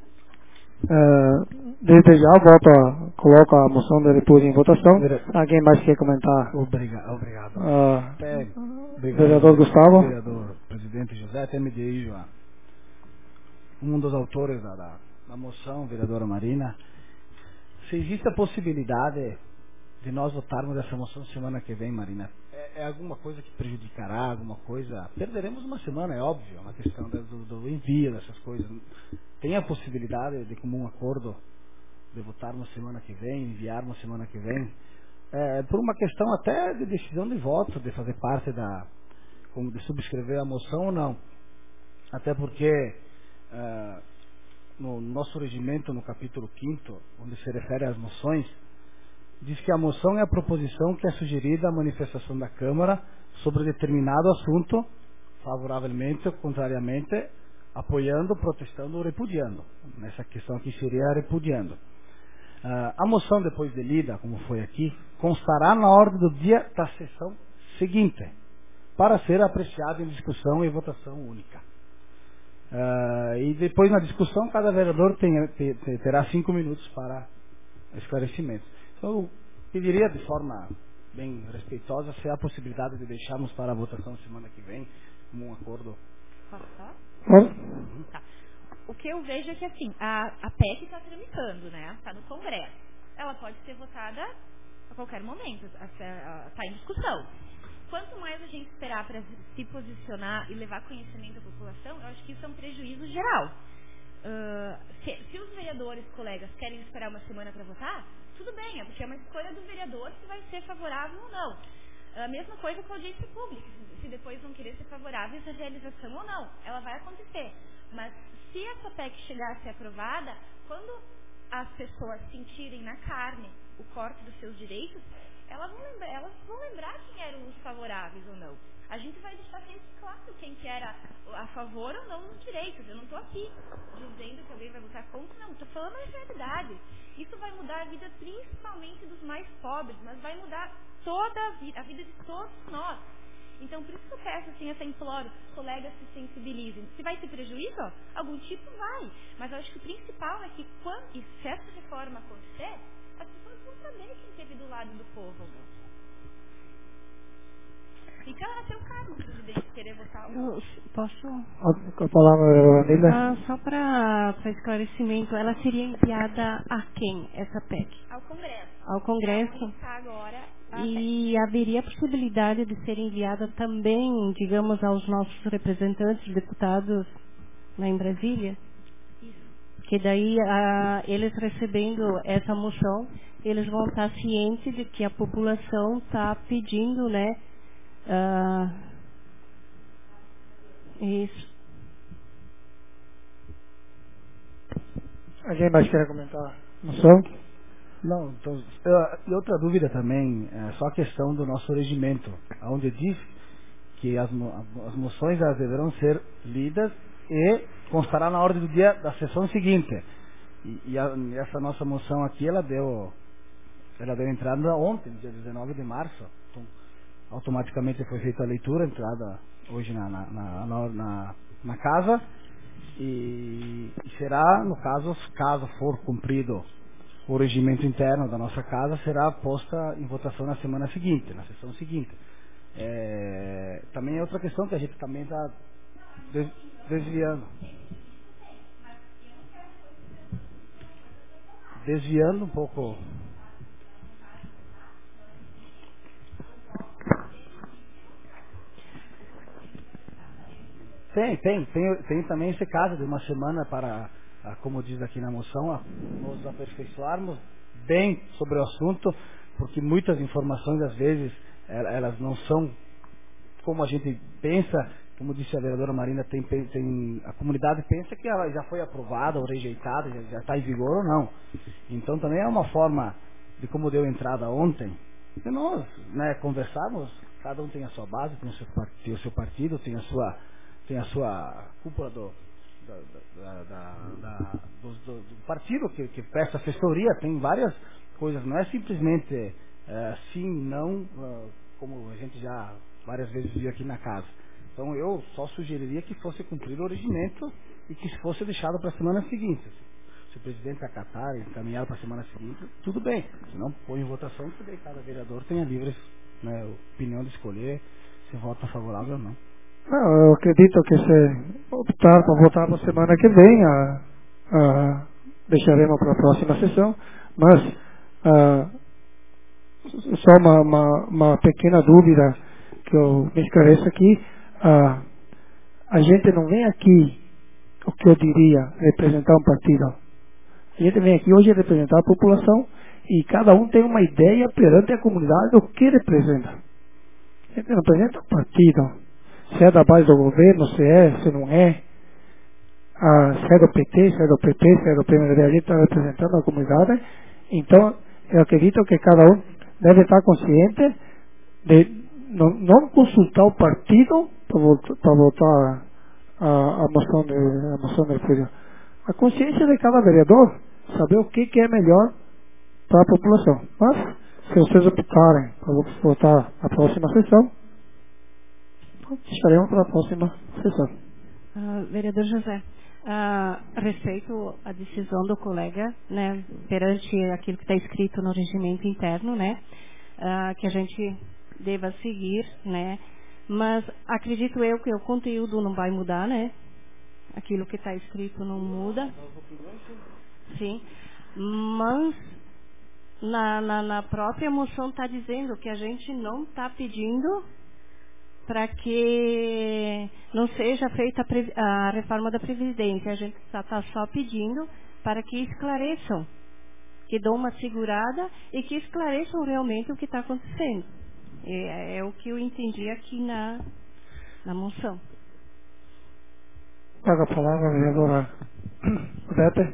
desde já coloco a moção de repúdio em votação. Alguém mais quer comentar? Obrigado. Vereador Gustavo. Vereador presidente José, até me dirijo a um dos autores da moção, vereadora Marina. Se existe a possibilidade de nós votarmos essa moção semana que vem, Marina, é alguma coisa que prejudicará, alguma coisa? Perderemos uma semana, é óbvio, é uma questão do envio dessas coisas. Tem a possibilidade de comum acordo de votarmos semana que vem, enviarmos semana que vem, por uma questão até de decisão de voto, de fazer parte de subscrever a moção ou não. Até porque no nosso regimento, no capítulo 5º, onde se refere às moções, diz que a moção é a proposição que é sugerida à manifestação da Câmara sobre determinado assunto, favoravelmente ou contrariamente, apoiando, protestando ou repudiando. Nessa questão aqui seria repudiando. A moção, depois de lida, como foi aqui, constará na ordem do dia da sessão seguinte, para ser apreciada em discussão e votação única. E depois, na discussão, cada vereador terá 5 minutos para esclarecimento. Então, eu pediria de forma bem respeitosa se há a possibilidade de deixarmos para a votação semana que vem, como um acordo. Posso falar? Tá. O que eu vejo é que assim, a PEC está tramitando, né? Está no Congresso. Ela pode ser votada a qualquer momento, está em discussão. Quanto mais a gente esperar para se posicionar e levar conhecimento à população, eu acho que isso é um prejuízo geral. Se os vereadores, colegas, querem esperar uma semana para votar, tudo bem, é porque é uma escolha do vereador se vai ser favorável ou não. A mesma coisa com a audiência pública, se depois vão querer ser favoráveis à realização ou não, ela vai acontecer. Mas se essa PEC chegar a ser aprovada, quando as pessoas sentirem na carne o corte dos seus direitos, elas vão lembrar quem eram os favoráveis ou não. A gente vai deixar sempre claro quem que era a favor ou não dos direitos. Eu não estou aqui dizendo que alguém vai votar contra, não. Estou falando a realidade. Isso vai mudar a vida principalmente dos mais pobres, mas vai mudar toda a vida de todos nós. Então, por isso que eu peço, assim, essa imploro, os colegas se sensibilizem. Se vai ter prejuízo, algum tipo vai. Mas eu acho que o principal é que, se essa reforma acontecer, as pessoas vão saber quem esteve do lado do povo. Então, a seu cargo, presidente, querer votar o... Posso? Com a palavra, Vanilla. Só para esclarecimento, ela seria enviada a quem, essa PEC? Ao Congresso. Ao Congresso? Então, está agora a E haveria a possibilidade de ser enviada também, digamos, aos nossos representantes, deputados lá em Brasília? Isso. Que daí, eles recebendo essa moção, eles vão estar cientes de que a população está pedindo, né? Isso. Alguém mais quer comentar? Moção? Não, então, e outra dúvida também, é só a questão do nosso regimento, onde diz que as moções elas deverão ser lidas e constará na ordem do dia da sessão seguinte. E essa nossa moção aqui, ela deu entrada ontem, dia 19 de março. Então, automaticamente foi feita a leitura, entrada hoje na casa. E será, no caso for cumprido o regimento interno da nossa casa, será posta em votação na semana seguinte, na sessão seguinte. Também é outra questão que a gente também está desviando um pouco. Tem também esse caso de uma semana para, como diz aqui na moção, nos aperfeiçoarmos bem sobre o assunto, porque muitas informações às vezes elas não são como a gente pensa. Como disse a vereadora Marina, a comunidade pensa que ela já foi aprovada ou rejeitada, já está em vigor ou não. Então também é uma forma de, como deu entrada ontem, de nós, né, conversarmos. Cada um tem a sua base, tem o seu partido, tem a sua cúpula do partido que presta assessoria, tem várias coisas, não é simplesmente sim, não, como a gente já várias vezes viu aqui na casa. Então eu só sugeriria que fosse cumprido o regimento e que fosse deixado para a semana seguinte. Se o presidente acatar e encaminhar para a semana seguinte, tudo bem. Se não, põe em votação, que daí cada vereador tenha livre, né, opinião de escolher se vota favorável ou não. Não, eu acredito que se optar para votar na semana que vem, deixaremos para a próxima sessão, mas só uma pequena dúvida que eu me esclareço aqui. A gente não vem aqui, o que eu diria, representar um partido. A gente vem aqui hoje representar a população e cada um tem uma ideia perante a comunidade do que representa. A gente representa um partido. Se é da base do governo, se não é. Se é do PT, se é do PP, se é do PMDB, a gente está representando a comunidade. Então, eu acredito que cada um deve estar consciente de não consultar o partido para votar a moção do filho. A consciência de cada vereador, saber o que é melhor para a população. Mas, se vocês optarem para votar a próxima sessão, estaremos para a próxima sessão. Vereador José, respeito a decisão do colega, né, perante aquilo que está escrito no regimento interno, né, que a gente deva seguir, né, mas acredito eu que o conteúdo não vai mudar, né, aquilo que está escrito não muda, sim, mas na própria moção está dizendo que a gente não está pedindo para que não seja feita a reforma da Previdência. A gente está só pedindo para que esclareçam, que dão uma segurada e que esclareçam realmente o que está acontecendo. É o que eu entendi aqui na moção. Paga a palavra, vereadora Odete.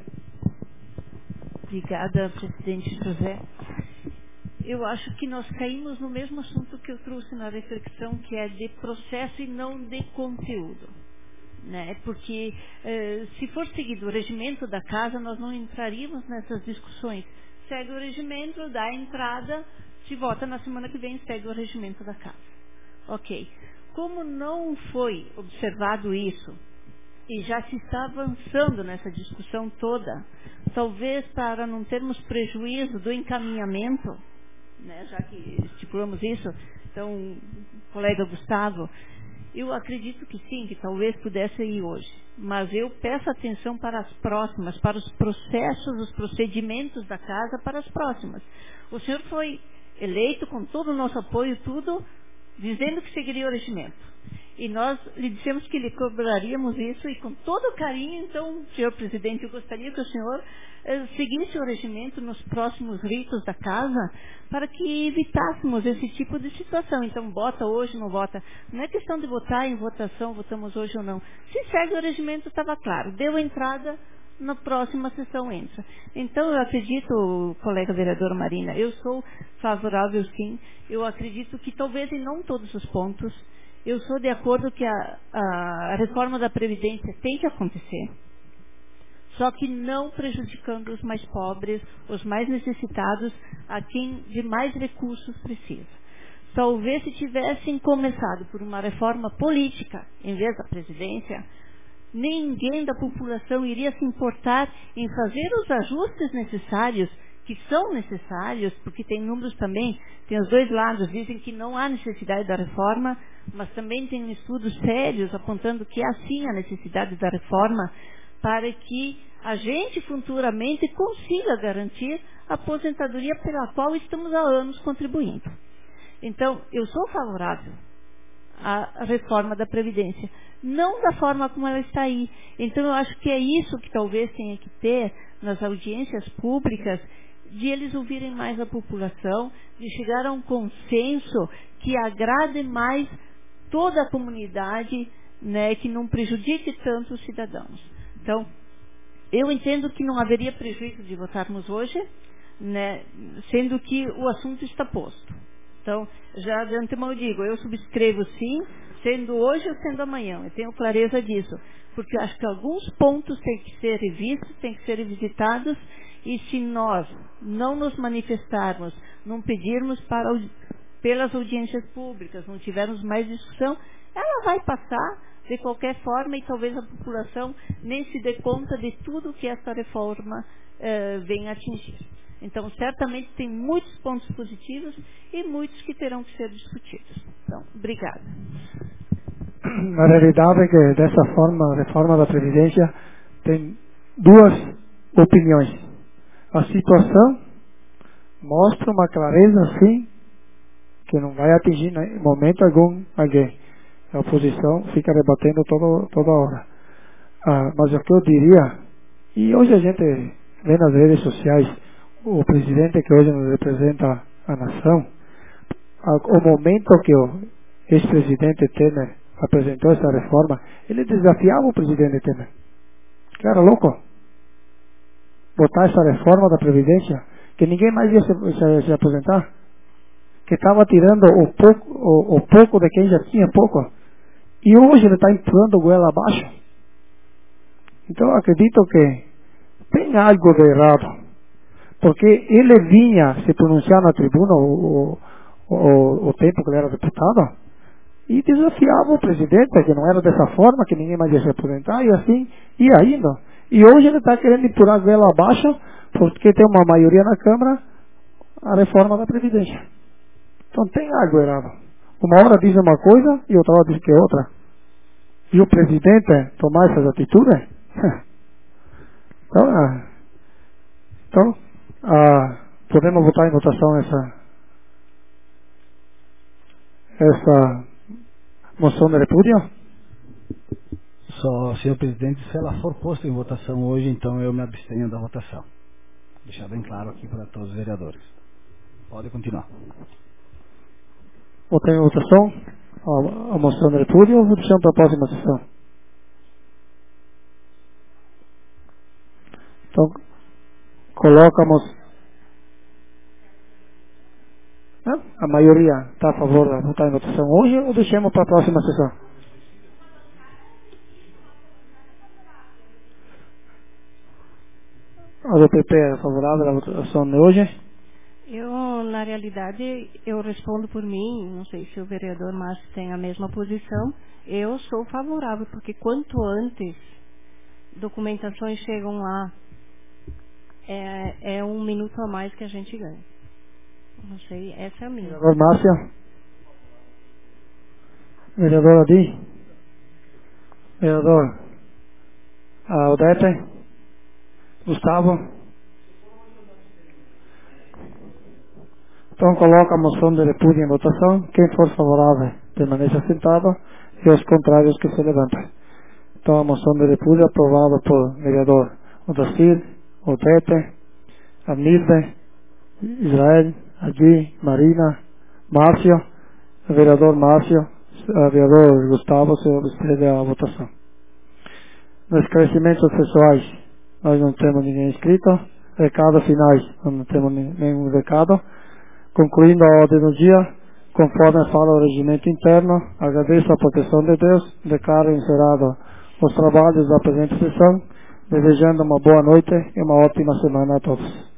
Obrigada, presidente José. Eu acho que nós caímos no mesmo assunto que eu trouxe na reflexão, que é de processo e não de conteúdo, né? Porque se for seguido o regimento da casa, nós não entraríamos nessas discussões. Segue o regimento, dá a entrada, se vota na semana que vem, segue o regimento da casa. Ok. Como não foi observado isso, e já se está avançando nessa discussão toda, talvez para não termos prejuízo do encaminhamento, né, já que estipulamos isso, Então, o colega Gustavo, eu acredito que sim, que talvez pudesse ir hoje. Mas eu peço atenção para as próximas, para os processos, os procedimentos da casa para as próximas. O senhor foi eleito com todo o nosso apoio, tudo, dizendo que seguiria o regimento. E nós lhe dissemos que lhe cobraríamos isso, e com todo carinho, então, senhor presidente, eu gostaria que o senhor seguisse o regimento nos próximos ritos da casa, para que evitássemos esse tipo de situação. Então, vota hoje, não vota. Não é questão de votar em votação, votamos hoje ou não. Se segue o regimento, estava claro. Deu entrada, na próxima sessão entra. Então, eu acredito, colega vereadora Marina, eu sou favorável, sim. Eu acredito que talvez em não todos os pontos, eu sou de acordo que a reforma da Previdência tem que acontecer, só que não prejudicando os mais pobres, os mais necessitados, a quem de mais recursos precisa. Talvez se tivessem começado por uma reforma política, em vez da Previdência, ninguém da população iria se importar em fazer os ajustes necessários, que são necessários, porque tem números também, tem os dois lados, dizem que não há necessidade da reforma, mas também tem estudos sérios apontando que há sim a necessidade da reforma, para que a gente futuramente consiga garantir a aposentadoria pela qual estamos há anos contribuindo. Então, eu sou favorável à reforma da Previdência, não da forma como ela está aí. Então, eu acho que é isso que talvez tenha que ter nas audiências públicas, de eles ouvirem mais a população, de chegar a um consenso que agrade mais toda a comunidade, né, que não prejudique tanto os cidadãos. Então, eu entendo que não haveria prejuízo de votarmos hoje, né, sendo que o assunto está posto. Então, já de antemão eu digo, eu subscrevo sim, sendo hoje ou sendo amanhã. Eu tenho clareza disso, porque eu acho que alguns pontos têm que ser revistos, têm que ser revisitados, e se nós não nos manifestarmos, não pedirmos pelas audiências públicas, não tivermos mais discussão, ela vai passar de qualquer forma, e talvez a população nem se dê conta de tudo que essa reforma vem atingir. Então, certamente tem muitos pontos positivos e muitos que terão que ser discutidos. Então, obrigada. A realidade é que dessa forma, a reforma da Previdência tem duas opiniões. A situação mostra uma clareza, sim, que não vai atingir em momento algum alguém. A oposição fica debatendo toda hora. Mas o que eu diria, e hoje a gente vê nas redes sociais, o presidente que hoje nos representa a nação, o momento que o ex-presidente Temer apresentou essa reforma, ele desafiava o presidente Temer. Que era louco. Botar essa reforma da Previdência, que ninguém mais ia se aposentar, que estava tirando o pouco de quem já tinha pouco, e hoje ele está empurrando o goela abaixo. Então eu acredito que tem algo de errado, porque ele vinha se pronunciar na tribuna o tempo que ele era deputado, e desafiava o presidente, que não era dessa forma, que ninguém mais ia se aposentar, e assim ia indo. E hoje ele está querendo empurrar a goela abaixo, porque tem uma maioria na Câmara, a reforma da Previdência. Então tem algo errado. Uma hora diz uma coisa e outra hora diz que é outra. E o presidente tomar essas atitudes? Então, podemos botar em votação essa moção de repúdio? Só, senhor presidente, se ela for posta em votação hoje, então eu me abstenho da votação. Deixar bem claro aqui para todos os vereadores. Pode continuar. Botei em votação a moção de repúdio ou vou deixar para a próxima sessão? Então, colocamos. A maioria está a favor de votar em votação hoje ou deixamos para a próxima sessão? A do PP é favorável à votação de hoje? Eu, na realidade, eu respondo por mim, não sei se o vereador Márcio tem a mesma posição, eu sou favorável, porque quanto antes documentações chegam lá, é 1 minuto a mais que a gente ganha. Não sei, essa é a minha. Vereador Márcio? Vereador Adi. Vereador Odete. Gustavo. Então coloca a moção de repúdio em votação. Quem for favorável permaneça sentado e os contrários que se levantem. Então a moção de repúdio aprovada por vereador Odacir, Odete, Amnilde, Israel, Adi, Marina, Márcio, vereador Márcio, vereador Gustavo se absteve à votação. Nos esclarecimentos pessoais, nós não temos ninguém inscrito. Recados finais, não temos nenhum recado. Concluindo a ordem do dia, conforme fala o regimento interno, agradeço a proteção de Deus, declaro encerrado os trabalhos da presente sessão, desejando uma boa noite e uma ótima semana a todos.